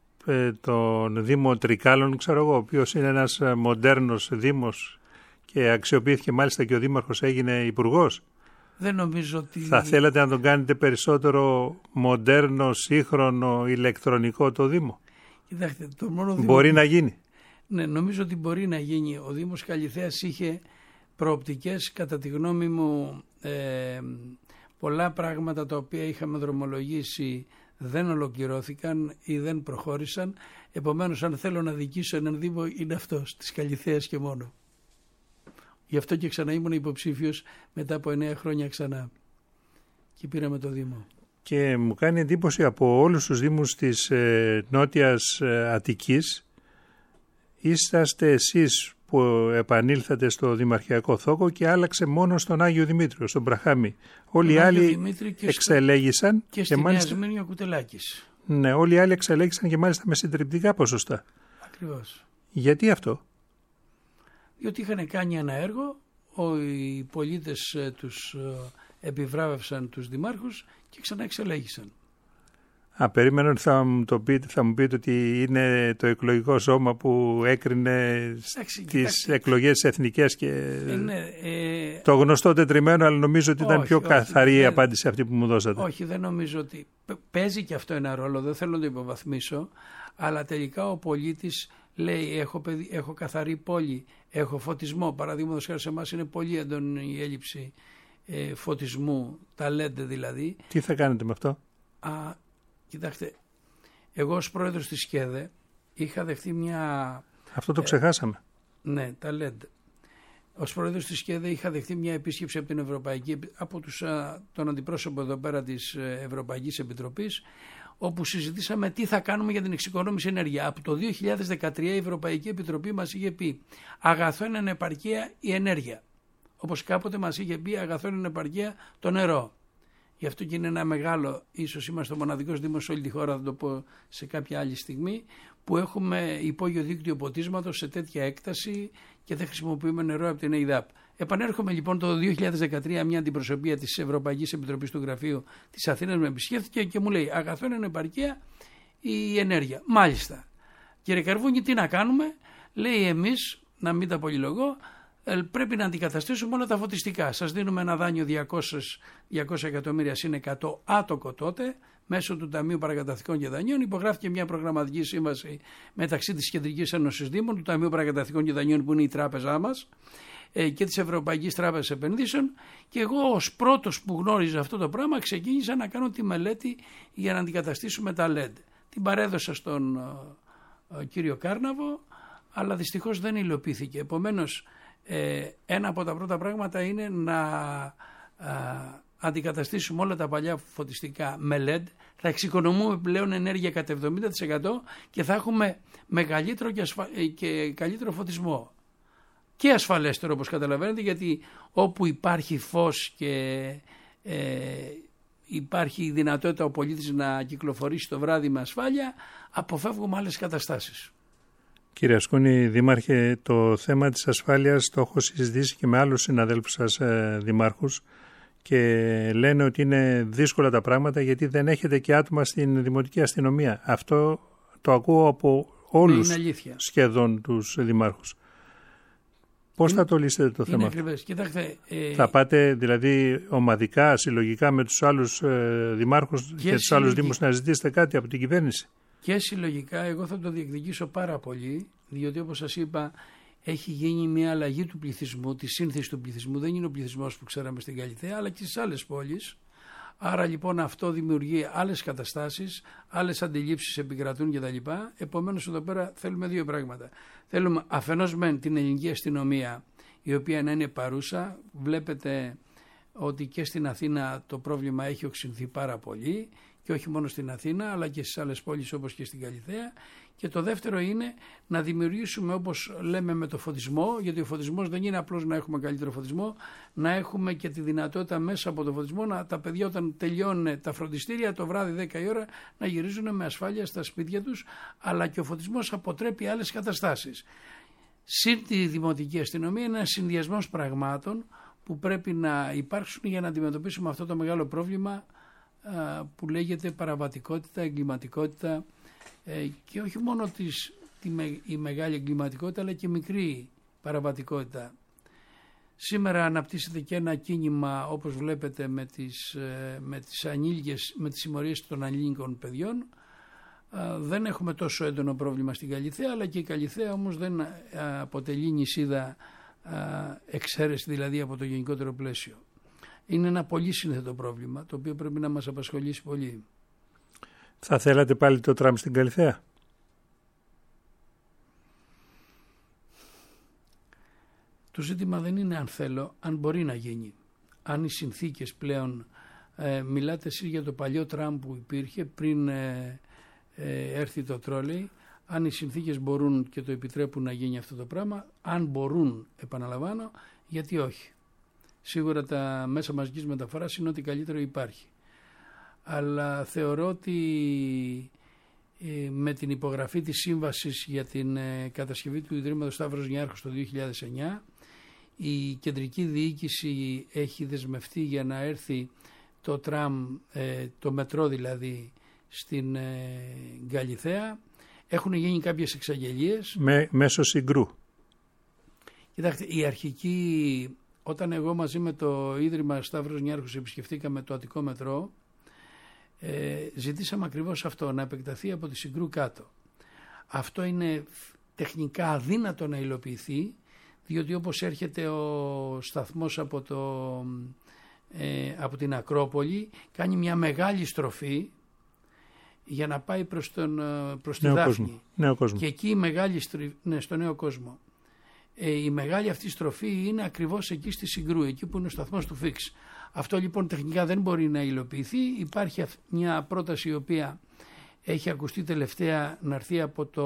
Τον Δήμο Τρικάλων, ξέρω εγώ, ο οποίος είναι ένας μοντέρνος δήμος και αξιοποιήθηκε μάλιστα και ο δήμαρχος έγινε υπουργός. Δεν νομίζω ότι... Θα θέλατε να τον κάνετε περισσότερο μοντέρνο, σύγχρονο, ηλεκτρονικό το Δήμο? Κοιτάξτε, το μόνο Δήμο... Μπορεί να γίνει. Ναι, νομίζω ότι μπορεί να γίνει. Ο Δήμος Καλιθέας είχε προοπτικές, κατά τη γνώμη μου, ε, πολλά πράγματα τα οποία είχαμε δρομολογήσει δεν ολοκληρώθηκαν ή δεν προχώρησαν. Επομένως, αν θέλω να διοικήσω έναν Δήμο, είναι αυτός, της Καλιθέας και μόνο. Γι' αυτό και ξανά ήμουν υποψήφιος μετά από εννέα χρόνια ξανά. Και πήραμε το Δήμο. Και μου κάνει εντύπωση από όλους τους Δήμους της ε, Νότιας ε, Αττικής, είσαστε εσείς που επανήλθατε στο Δημαρχιακό Θόκο και άλλαξε μόνο στον Άγιο Δημήτριο, στον Μπραχάμι. Όλοι οι άλλοι εξελέγησαν. Και, και στη Νέα Σμύρνη ο Κουτελάκης. Ναι, όλοι οι άλλοι εξελέγησαν και μάλιστα με συντριπτικά ποσοστά. Ακριβώς. Γιατί αυτό? Διότι είχαν κάνει ένα έργο, οι πολίτες τους επιβράβευσαν τους δημάρχους και ξανά εξελέγησαν. Α, περίμενα ότι θα μου, το πείτε, θα μου πείτε ότι είναι το εκλογικό σώμα που έκρινε Άξι, τις εκλογές εθνικές και ε, ναι, ε... το γνωστό τετριμένο, αλλά νομίζω ότι ήταν όχι, πιο όχι, καθαρή η δεν... απάντηση αυτή που μου δώσατε. Όχι, δεν νομίζω ότι παίζει και αυτό ένα ρόλο, δεν θέλω να το υποβαθμίσω, αλλά τελικά ο πολίτης λέει έχω, παιδι... έχω καθαρή πόλη, έχω φωτισμό, παραδείγματος χάρη σε εμάς είναι πολύ έντονη η έλλειψη ε, φωτισμού, τα ελ ι ντι δηλαδή. Τι θα κάνετε με αυτό? Α, Κοιτάξτε, εγώ ως πρόεδρος της ΣΚΕΔΕ είχα δεχτεί μια... Αυτό το ε, ξεχάσαμε. Ναι, τα ελ ι ντι. Ως πρόεδρος της ΣΚΕΔΕ είχα δεχτεί μια επίσκεψη από την Ευρωπαϊκή, από τους, α, τον αντιπρόσωπο εδώ πέρα της Ευρωπαϊκής Επιτροπής, όπου συζητήσαμε τι θα κάνουμε για την εξοικονόμηση ενέργεια. Από το δύο χιλιάδες δεκατρία η Ευρωπαϊκή Επιτροπή μας είχε πει αγαθό είναι ανεπαρκεία η ενέργεια. Όπως κάποτε μας είχε πει αγαθό είναι ανεπαρκεία το νερό. Γι' αυτό και είναι ένα μεγάλο, ίσως είμαστε ο μοναδικός δήμος σε όλη τη χώρα, θα το πω σε κάποια άλλη στιγμή, που έχουμε υπόγειο δίκτυο ποτίσματος σε τέτοια έκταση και δεν χρησιμοποιούμε νερό από την ΕΙΔΑΠ. Επανέρχομαι λοιπόν το δύο χιλιάδες δεκατρία, μια αντιπροσωπεία της Ευρωπαϊκής Επιτροπής του Γραφείου της Αθήνας με επισκέφθηκε και μου λέει αγαθό είναι επαρκεία η ενέργεια. Μάλιστα. Κύριε Καρβούνη, τι να κάνουμε? Λέει εμείς, να μην τα πολυλογώ, πρέπει να αντικαταστήσουμε όλα τα φωτιστικά. Σας δίνουμε ένα δάνειο διακόσια εκατομμύρια συν εκατό άτοκο τότε, μέσω του Ταμείου Παρακαταθήκων και Δανείων. Υπογράφηκε μια προγραμματική σύμβαση μεταξύ της Κεντρικής Ένωσης Δήμων, του Ταμείου Παρακαταθήκων και Δανείων, που είναι η τράπεζά μας, και της Ευρωπαϊκής Τράπεζας Επενδύσεων. Και εγώ ως πρώτος που γνώριζα αυτό το πράγμα ξεκίνησα να κάνω τη μελέτη για να αντικαταστήσουμε τα ελ ι ντι. Την παρέδωσα στον uh, κύριο Κάρναβο, αλλά δυστυχώς δεν υλοποιήθηκε. Επομένως, Ε, ένα από τα πρώτα πράγματα είναι να α, αντικαταστήσουμε όλα τα παλιά φωτιστικά με ελ ι ντι. Θα εξοικονομούμε πλέον ενέργεια κατά εβδομήντα τοις εκατό και θα έχουμε μεγαλύτερο και, ασφα... και καλύτερο φωτισμό. Και ασφαλέστερο, όπως καταλαβαίνετε, γιατί όπου υπάρχει φως και ε, υπάρχει η δυνατότητα ο πολίτης να κυκλοφορήσει το βράδυ με ασφάλεια, αποφεύγουμε άλλες καταστάσεις. Κύριε Ασκούνη, Δήμαρχε, το θέμα της ασφάλειας το έχω συζητήσει και με άλλους συναδέλφους σας ε, δημάρχους και λένε ότι είναι δύσκολα τα πράγματα γιατί δεν έχετε και άτομα στην Δημοτική Αστυνομία. Αυτό το ακούω από όλους σχεδόν τους δημάρχους. Πώς είναι, θα το λύσετε το θέμα αυτό? Κοιτάξτε, ε, θα πάτε δηλαδή ομαδικά, συλλογικά με τους άλλους ε, δημάρχους και, και τους άλλους δήμους να ζητήσετε κάτι από την κυβέρνηση? Και συλλογικά εγώ θα το διεκδικήσω πάρα πολύ, διότι όπως σας είπα έχει γίνει μια αλλαγή του πληθυσμού, τη σύνθεση του πληθυσμού. Δεν είναι ο πληθυσμός που ξέραμε στην Καλιθέα, αλλά και στις άλλες πόλεις. Άρα λοιπόν αυτό δημιουργεί άλλες καταστάσεις, άλλες αντιλήψεις επικρατούν κτλ. Επομένως εδώ πέρα θέλουμε δύο πράγματα. Θέλουμε αφενός μεν την ελληνική αστυνομία, η οποία να είναι παρούσα. Βλέπετε ότι και στην Αθήνα το πρόβλημα έχει οξυνθεί πάρα πολύ, και όχι μόνο στην Αθήνα αλλά και στις άλλες πόλεις όπως και στην Καλιθέα. Και το δεύτερο είναι να δημιουργήσουμε, όπως λέμε, με το φωτισμό, γιατί ο φωτισμός δεν είναι απλώς να έχουμε καλύτερο φωτισμό, να έχουμε και τη δυνατότητα μέσα από το φωτισμό να τα παιδιά όταν τελειώνουν τα φροντιστήρια το βράδυ δέκα η ώρα να γυρίζουν με ασφάλεια στα σπίτια τους, αλλά και ο φωτισμός αποτρέπει άλλες καταστάσεις. Συν τη δημοτική αστυνομία είναι ένας συνδυασμός πραγμάτων που πρέπει να υπάρξουν για να αντιμετωπίσουμε αυτό το μεγάλο πρόβλημα που λέγεται παραβατικότητα, εγκληματικότητα, και όχι μόνο της, τη, η μεγάλη εγκληματικότητα αλλά και η μικρή παραβατικότητα. Σήμερα αναπτύσσεται και ένα κίνημα, όπως βλέπετε, με τις, με τις ανήλικες, με τις συμμορίες των ανήλικων παιδιών. Δεν έχουμε τόσο έντονο πρόβλημα στην Καλιθέα, αλλά και η Καλιθέα όμως δεν αποτελεί νησίδα εξαίρεση δηλαδή από το γενικότερο πλαίσιο. Είναι ένα πολύ σύνθετο πρόβλημα, το οποίο πρέπει να μας απασχολήσει πολύ. Θα θέλατε πάλι το τραμ στην Καλιθέα? Το ζήτημα δεν είναι αν θέλω, αν μπορεί να γίνει. Αν οι συνθήκες πλέον, ε, μιλάτε εσείς για το παλιό τραμ που υπήρχε πριν ε, ε, έρθει το τρόλεϊ, αν οι συνθήκες μπορούν και το επιτρέπουν να γίνει αυτό το πράγμα, αν μπορούν, επαναλαμβάνω, γιατί όχι. Σίγουρα τα μέσα μαζικής μεταφοράς είναι ό,τι καλύτερο υπάρχει. Αλλά θεωρώ ότι ε, με την υπογραφή της σύμβασης για την ε, κατασκευή του Ιδρύματος Σταύρος Νιάρχος το δύο χιλιάδες εννιά, η κεντρική διοίκηση έχει δεσμευτεί για να έρθει το τραμ, ε, το μετρό δηλαδή, στην ε, Καλιθέα. Έχουν γίνει κάποιες εξαγγελίες. Με, μέσω Συγκρού. Κοιτάξτε, η αρχική, όταν εγώ μαζί με το Ίδρυμα Σταύρος Νιάρχος επισκεφτήκαμε το Αττικό μετρό, ε, ζητήσαμε ακριβώς αυτό, να επεκταθεί από τη Συγκρού κάτω. Αυτό είναι τεχνικά αδύνατο να υλοποιηθεί, διότι όπως έρχεται ο σταθμός από, το, ε, από την Ακρόπολη, κάνει μια μεγάλη στροφή για να πάει προς, τον, προς τη νέο Δάφνη. Κόσμο. Νέο κόσμο. Και εκεί η μεγάλη στροφή, ναι, στο νέο κόσμο. Ε, η μεγάλη αυτή στροφή είναι ακριβώς εκεί στη Συγκρού, εκεί που είναι ο σταθμός του Φίξ. Αυτό λοιπόν τεχνικά δεν μπορεί να υλοποιηθεί. Υπάρχει μια πρόταση η οποία έχει ακουστεί τελευταία να έρθει από, το,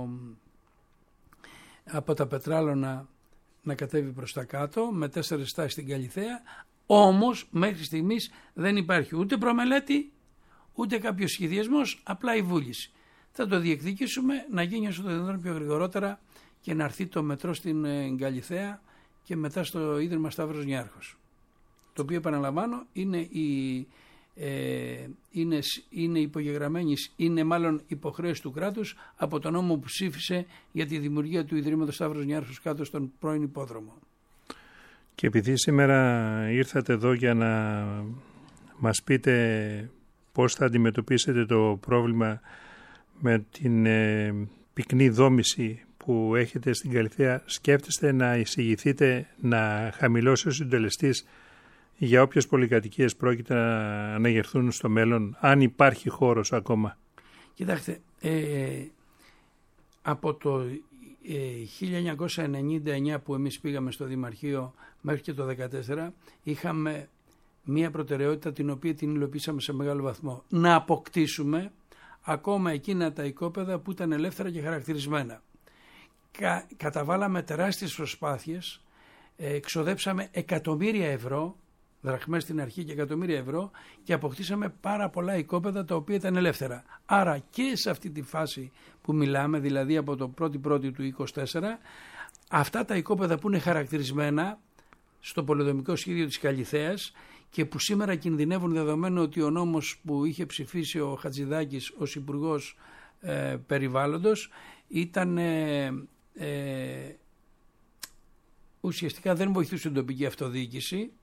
από τα Πετράλωνα να κατέβει προς τα κάτω με τέσσερις στάσεις στην Καλιθέα. Όμως μέχρι στιγμής δεν υπάρχει ούτε προμελέτη ούτε κάποιο σχεδιασμός, απλά η βούληση. Θα το διεκδικήσουμε να γίνει όσο το δυνατόν πιο γρηγορότερα και να έρθει το μετρό στην Καλιθέα και μετά στο Ίδρυμα Σταύρος Νιάρχος. Το οποίο, επαναλαμβάνω, είναι, η, ε, είναι, είναι υπογεγραμμένη, είναι μάλλον υποχρέωση του κράτους από τον νόμο που ψήφισε για τη δημιουργία του Ιδρύματος Σταύρος Νιάρχος κάτω στον πρώην υπόδρομο. Και επειδή σήμερα ήρθατε εδώ για να μας πείτε πώς θα αντιμετωπίσετε το πρόβλημα με την ε, πυκνή δόμηση που έχετε στην Καλιθέα, σκέφτεστε να εισηγηθείτε να χαμηλώσει ο συντελεστής για όποιες πολυκατοικίες πρόκειται να αναγερθούν στο μέλλον, αν υπάρχει χώρος ακόμα? Κοιτάξτε, ε, από το ε, χίλια εννιακόσια ενενήντα εννιά που εμείς πήγαμε στο Δημαρχείο μέχρι και το δύο χιλιάδες δεκατέσσερα, είχαμε μία προτεραιότητα την οποία την υλοποιήσαμε σε μεγάλο βαθμό. Να αποκτήσουμε ακόμα εκείνα τα οικόπεδα που ήταν ελεύθερα και χαρακτηρισμένα. Κα, καταβάλαμε τεράστιες προσπάθειες, ε, εξοδέψαμε εκατομμύρια ευρώ, δραχμές στην αρχή και εκατομμύρια ευρώ, και αποκτήσαμε πάρα πολλά οικόπεδα τα οποία ήταν ελεύθερα. Άρα και σε αυτή τη φάση που μιλάμε, δηλαδή από το πρώτη πρώτη του είκοσι τέσσερα, αυτά τα οικόπεδα που είναι χαρακτηρισμένα στο πολεοδομικό σχέδιο της Καλιθέας και που σήμερα κινδυνεύουν, δεδομένου ότι ο νόμος που είχε ψηφίσει ο Χατζηδάκης ως Υπουργός ε, Περιβάλλοντος ήταν ε, ε, ουσιαστικά δεν βοηθούσε την τοπική αυτοδιοίκηση.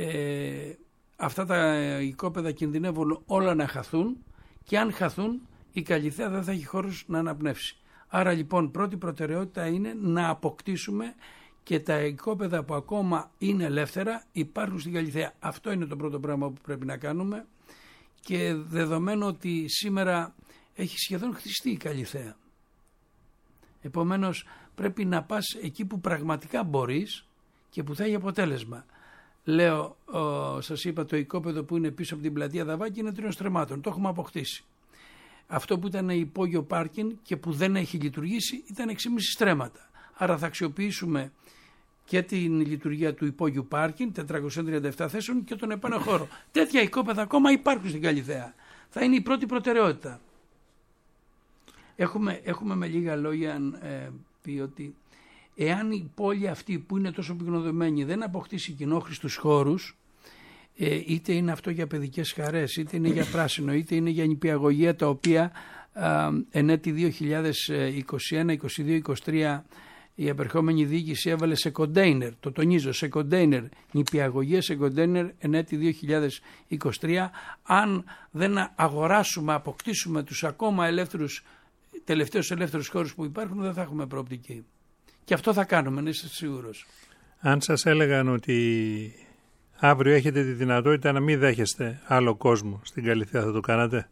Ε, αυτά τα οικόπεδα κινδυνεύουν όλα να χαθούν, και αν χαθούν η Καλιθέα δεν θα έχει χώρους να αναπνεύσει. Άρα λοιπόν πρώτη προτεραιότητα είναι να αποκτήσουμε και τα οικόπεδα που ακόμα είναι ελεύθερα υπάρχουν στην Καλιθέα. Αυτό είναι το πρώτο πράγμα που πρέπει να κάνουμε και δεδομένου ότι σήμερα έχει σχεδόν χτιστεί η Καλιθέα. Επομένως πρέπει να πας εκεί που πραγματικά μπορείς και που θα έχει αποτέλεσμα. Λέω, ο, σας είπα, το οικόπεδο που είναι πίσω από την πλατεία Δαβάκη είναι τριών στρεμμάτων, το έχουμε αποκτήσει. Αυτό που ήταν υπόγειο πάρκινγκ και που δεν έχει λειτουργήσει ήταν έξι κόμμα πέντε στρέμματα. Άρα θα αξιοποιήσουμε και την λειτουργία του υπόγειου πάρκινγκ, τετρακόσιες τριάντα επτά θέσεων και τον επάνω χώρο. Τέτοια οικόπεδα ακόμα υπάρχουν στην Καλιθέα. Θα είναι η πρώτη προτεραιότητα. Έχουμε, έχουμε με λίγα λόγια ε, πει ότι εάν η πόλη αυτή που είναι τόσο πυκνοδεμένη δεν αποκτήσει κοινόχρηστους χώρους, ε, είτε είναι αυτό για παιδικές χαρές, είτε είναι για πράσινο, είτε είναι για νηπιαγωγεία, τα οποία ε, εν έτη δύο χιλιάδες είκοσι ένα, είκοσι δύο, είκοσι τρία η επερχόμενη διοίκηση έβαλε σε κοντέινερ, το τονίζω, σε κοντέινερ, νηπιαγωγεία σε κοντέινερ εν έτη δύο χιλιάδες είκοσι τρία. Αν δεν αγοράσουμε, αποκτήσουμε τους ακόμα ελεύθερους, τελευταίους ελεύθερους χώρους που υπάρχουν, δεν θα έχουμε προοπτική. Και αυτό θα κάνουμε, να είστε σίγουρος. Αν σας έλεγαν ότι αύριο έχετε τη δυνατότητα να μην δέχεστε άλλο κόσμο στην Καλιθέα, θα το κάνατε?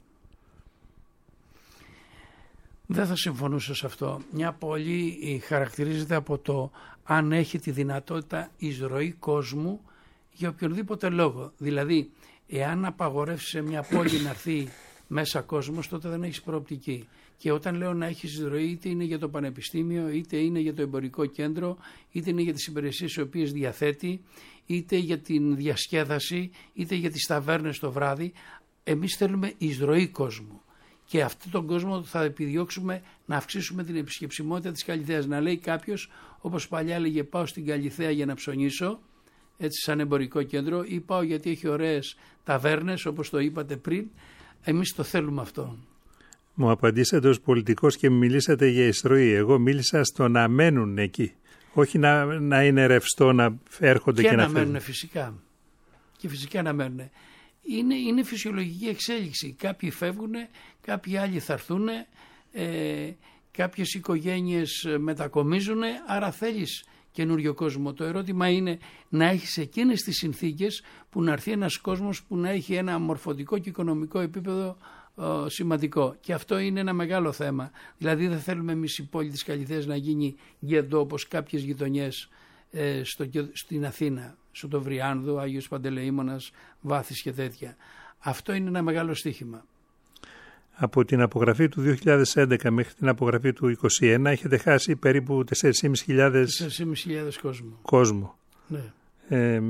Δεν θα συμφωνούσα σε αυτό. Μια πόλη χαρακτηρίζεται από το αν έχει τη δυνατότητα εισρωή κόσμου για οποιονδήποτε λόγο. Δηλαδή, εάν απαγορεύσει σε μια πόλη να έρθει μέσα κόσμος, τότε δεν έχεις προοπτική. Και όταν λέω να έχεις εισρωή, είτε είναι για το πανεπιστήμιο, είτε είναι για το εμπορικό κέντρο, είτε είναι για τις υπηρεσίες οι οποίες διαθέτει, είτε για την διασκέδαση, είτε για τις ταβέρνες το βράδυ, εμείς θέλουμε εισρωή κόσμου. Και αυτόν τον κόσμο θα επιδιώξουμε να αυξήσουμε την επισκεψιμότητα της Καλιθέας. Να λέει κάποιος, όπως παλιά έλεγε, πάω στην Καλιθέα για να ψωνίσω, έτσι σαν εμπορικό κέντρο, ή πάω γιατί έχει ωραίες ταβέρνες, όπως το είπατε πριν. Εμείς το θέλουμε αυτό. Μου απαντήσατε ως πολιτικός και μιλήσατε για εισρωή. Εγώ μίλησα στο να μένουν εκεί. Όχι να, να είναι ρευστό, να έρχονται και, και να φεύγουν. Και να μένουν φυσικά. Και φυσικά να μένουν. Είναι, είναι φυσιολογική εξέλιξη. Κάποιοι φεύγουν, κάποιοι άλλοι θα έρθουν, ε, κάποιες οικογένειες μετακομίζουν, άρα θέλεις καινούριο κόσμο. Το ερώτημα είναι να έχεις εκείνες τις συνθήκες που να έρθει ένας κόσμος που να έχει ένα μορφωτικό και οικονομικό επίπεδο ε, σημαντικό. Και αυτό είναι ένα μεγάλο θέμα. Δηλαδή δεν θέλουμε εμείς η πόλη της Καλιθέας να γίνει γκέντο όπως κάποιες γειτονιές ε, στο, στην Αθήνα, στο Τοβριάνδο, Άγιος Παντελεήμονας, Βάθης και τέτοια. Αυτό είναι ένα μεγάλο στοίχημα. Από την απογραφή του δύο χιλιάδες έντεκα μέχρι την απογραφή του είκοσι ένα έχετε χάσει περίπου τέσσερις χιλιάδες πεντακόσιους κόσμο. κόσμο. Ναι. Ε,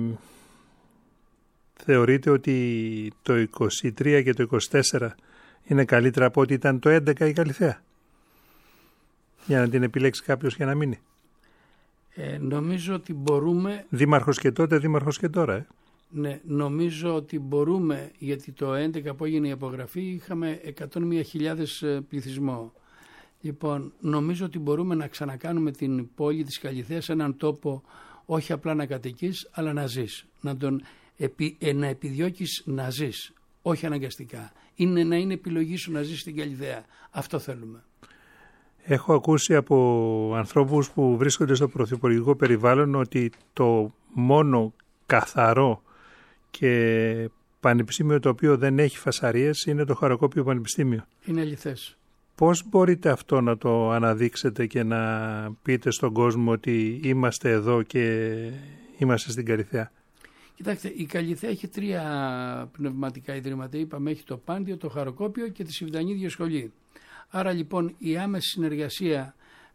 θεωρείτε ότι το είκοσι τρία και το είκοσι τέσσερα είναι καλύτερα από ότι ήταν το έντεκα η Καλιθέα? Για να την επιλέξει κάποιος για να μείνει. Ε, νομίζω ότι μπορούμε... Δήμαρχος και τότε, δήμαρχος και τώρα. Ε. Ναι, νομίζω ότι μπορούμε, γιατί το έντεκα που έγινε η απογραφή είχαμε εκατόν μία χιλιάδες πληθυσμό. Λοιπόν, νομίζω ότι μπορούμε να ξανακάνουμε την πόλη της Καλιθέας έναν τόπο όχι απλά να κατοικείς, αλλά να ζεις. Να, τον, επι, ε, να επιδιώκεις να ζεις, όχι αναγκαστικά. Είναι να είναι επιλογή σου να ζεις στην Καλιθέα. Αυτό θέλουμε. Έχω ακούσει από ανθρώπους που βρίσκονται στο πρωθυπουργικό περιβάλλον ότι το μόνο καθαρό και πανεπιστήμιο το οποίο δεν έχει φασαρίες είναι το Χαροκόπιο Πανεπιστήμιο. Είναι αληθές. Πώς μπορείτε αυτό να το αναδείξετε και να πείτε στον κόσμο ότι είμαστε εδώ και είμαστε στην Καλιθέα? Κοιτάξτε, η Καλιθέα έχει τρία πνευματικά ιδρύματα. Είπαμε, έχει το Πάντιο, το Χαροκόπιο και τη Σιβδανίδιο Σχολή. Άρα λοιπόν η άμεση συνεργασία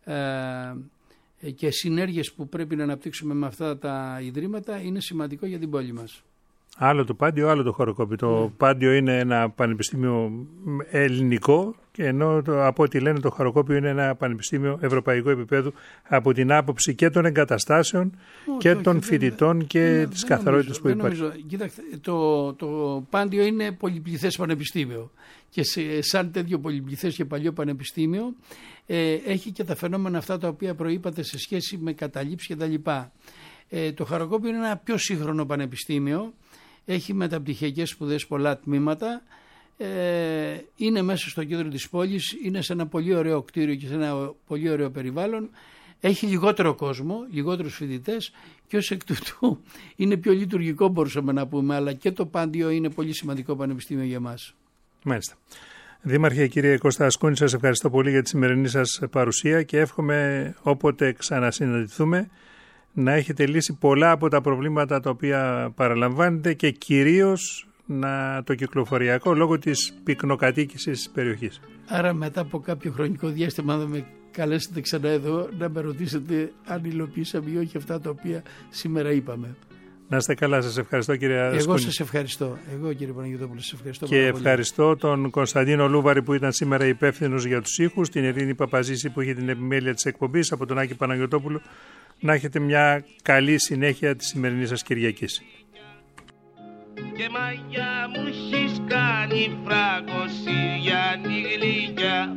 ε, και συνέργειες που πρέπει να αναπτύξουμε με αυτά τα ιδρύματα είναι σημαντικό για την πόλη μας. Άλλο το Πάντιο, άλλο το Χαροκόπιο. Το ναι. Πάντιο είναι ένα πανεπιστήμιο ελληνικό, και ενώ το, από ό,τι λένε το Χαροκόπιο είναι ένα πανεπιστήμιο ευρωπαϊκού επίπεδου από την άποψη και των εγκαταστάσεων όχι, και όχι, των φοιτητών και δεν, της καθαρότητας που υπάρχει. Νομίζω. Κοίταξτε, το, το Πάντιο είναι πολυπληθές πανεπιστήμιο και σε, σαν τέτοιο πολυπληθές και παλιό πανεπιστήμιο ε, έχει και τα φαινόμενα αυτά τα οποία προείπατε σε σχέση με καταλήψεις κτλ. Ε, το Χαροκόπιο είναι ένα πιο σύγχρονο πανεπιστήμιο. Έχει μεταπτυχιακές σπουδές πολλά τμήματα Ε, είναι μέσα στο κέντρο της πόλης, είναι σε ένα πολύ ωραίο κτίριο και σε ένα πολύ ωραίο περιβάλλον. Έχει λιγότερο κόσμο, λιγότερους φοιτητές και ως εκ τούτου είναι πιο λειτουργικό, μπορούσαμε να πούμε, αλλά και το Πάντιο είναι πολύ σημαντικό πανεπιστήμιο για μας. Μάλιστα. Δήμαρχε, κύριε Κώστα Ασκούνη, σας ευχαριστώ πολύ για τη σημερινή σας παρουσία και εύχομαι όποτε ξανασυναντηθούμε να έχετε λύσει πολλά από τα προβλήματα τα οποία παραλαμβάνετε και κυρίως να το κυκλοφοριακό λόγω της πυκνοκατοίκησης της περιοχής. Άρα μετά από κάποιο χρονικό διάστημα, αν με καλέσετε ξανά εδώ, να με ρωτήσετε αν υλοποιήσαμε ή όχι αυτά τα οποία σήμερα είπαμε. Να είστε καλά, σας ευχαριστώ κύριε Ασκούνη. Εγώ σας ευχαριστώ. Εγώ κύριε Παναγιωτόπουλο, σας ευχαριστώ και πολύ. ευχαριστώ τον Κωνσταντίνο Λούβαρη που ήταν σήμερα υπεύθυνος για τους ήχους, την Ειρήνη Παπαζήση που είχε την επιμέλεια της εκπομπής, από τον Άκη Παναγιωτόπουλο. Να έχετε μια καλή συνέχεια της σημερινής σας Κυριακής. Και μαγιά μου έχεις κάνει φράγκο Συριανή γλυκιά.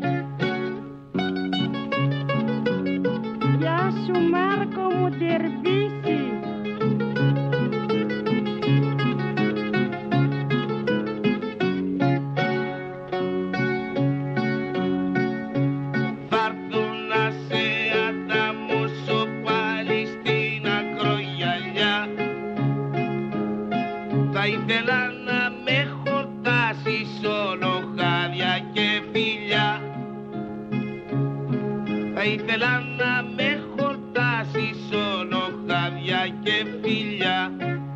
Γεια σου Μάρκο μου Ντερβίση. Θα ήθελα να με χορτάσεις όλο χάδια και φιλιά. Θα ήθελα να με χορτάσεις όλο χάδια και φιλιά.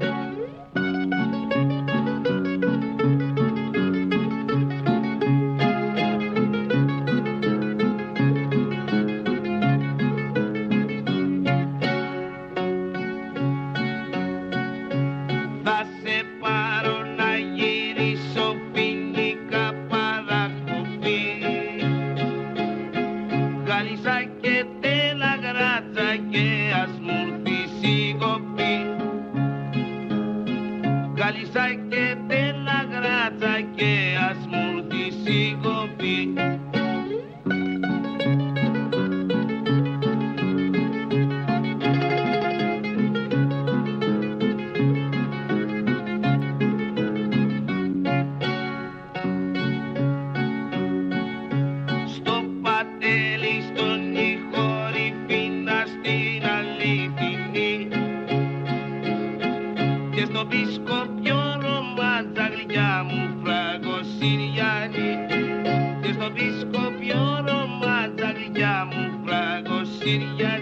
Καλίσα και τέλα γράτσα και ας μου έρθει σιγοπή. Στο πατέλι στον ηχορυφίνα στην αλήθινη και στο Μπισκόπιο ρομάτσα γλυκιά μου φράγκο Συριανή. Και στο Μπισκόπιο ρομάτσα γλυκιά μου φράγκο Συριανή.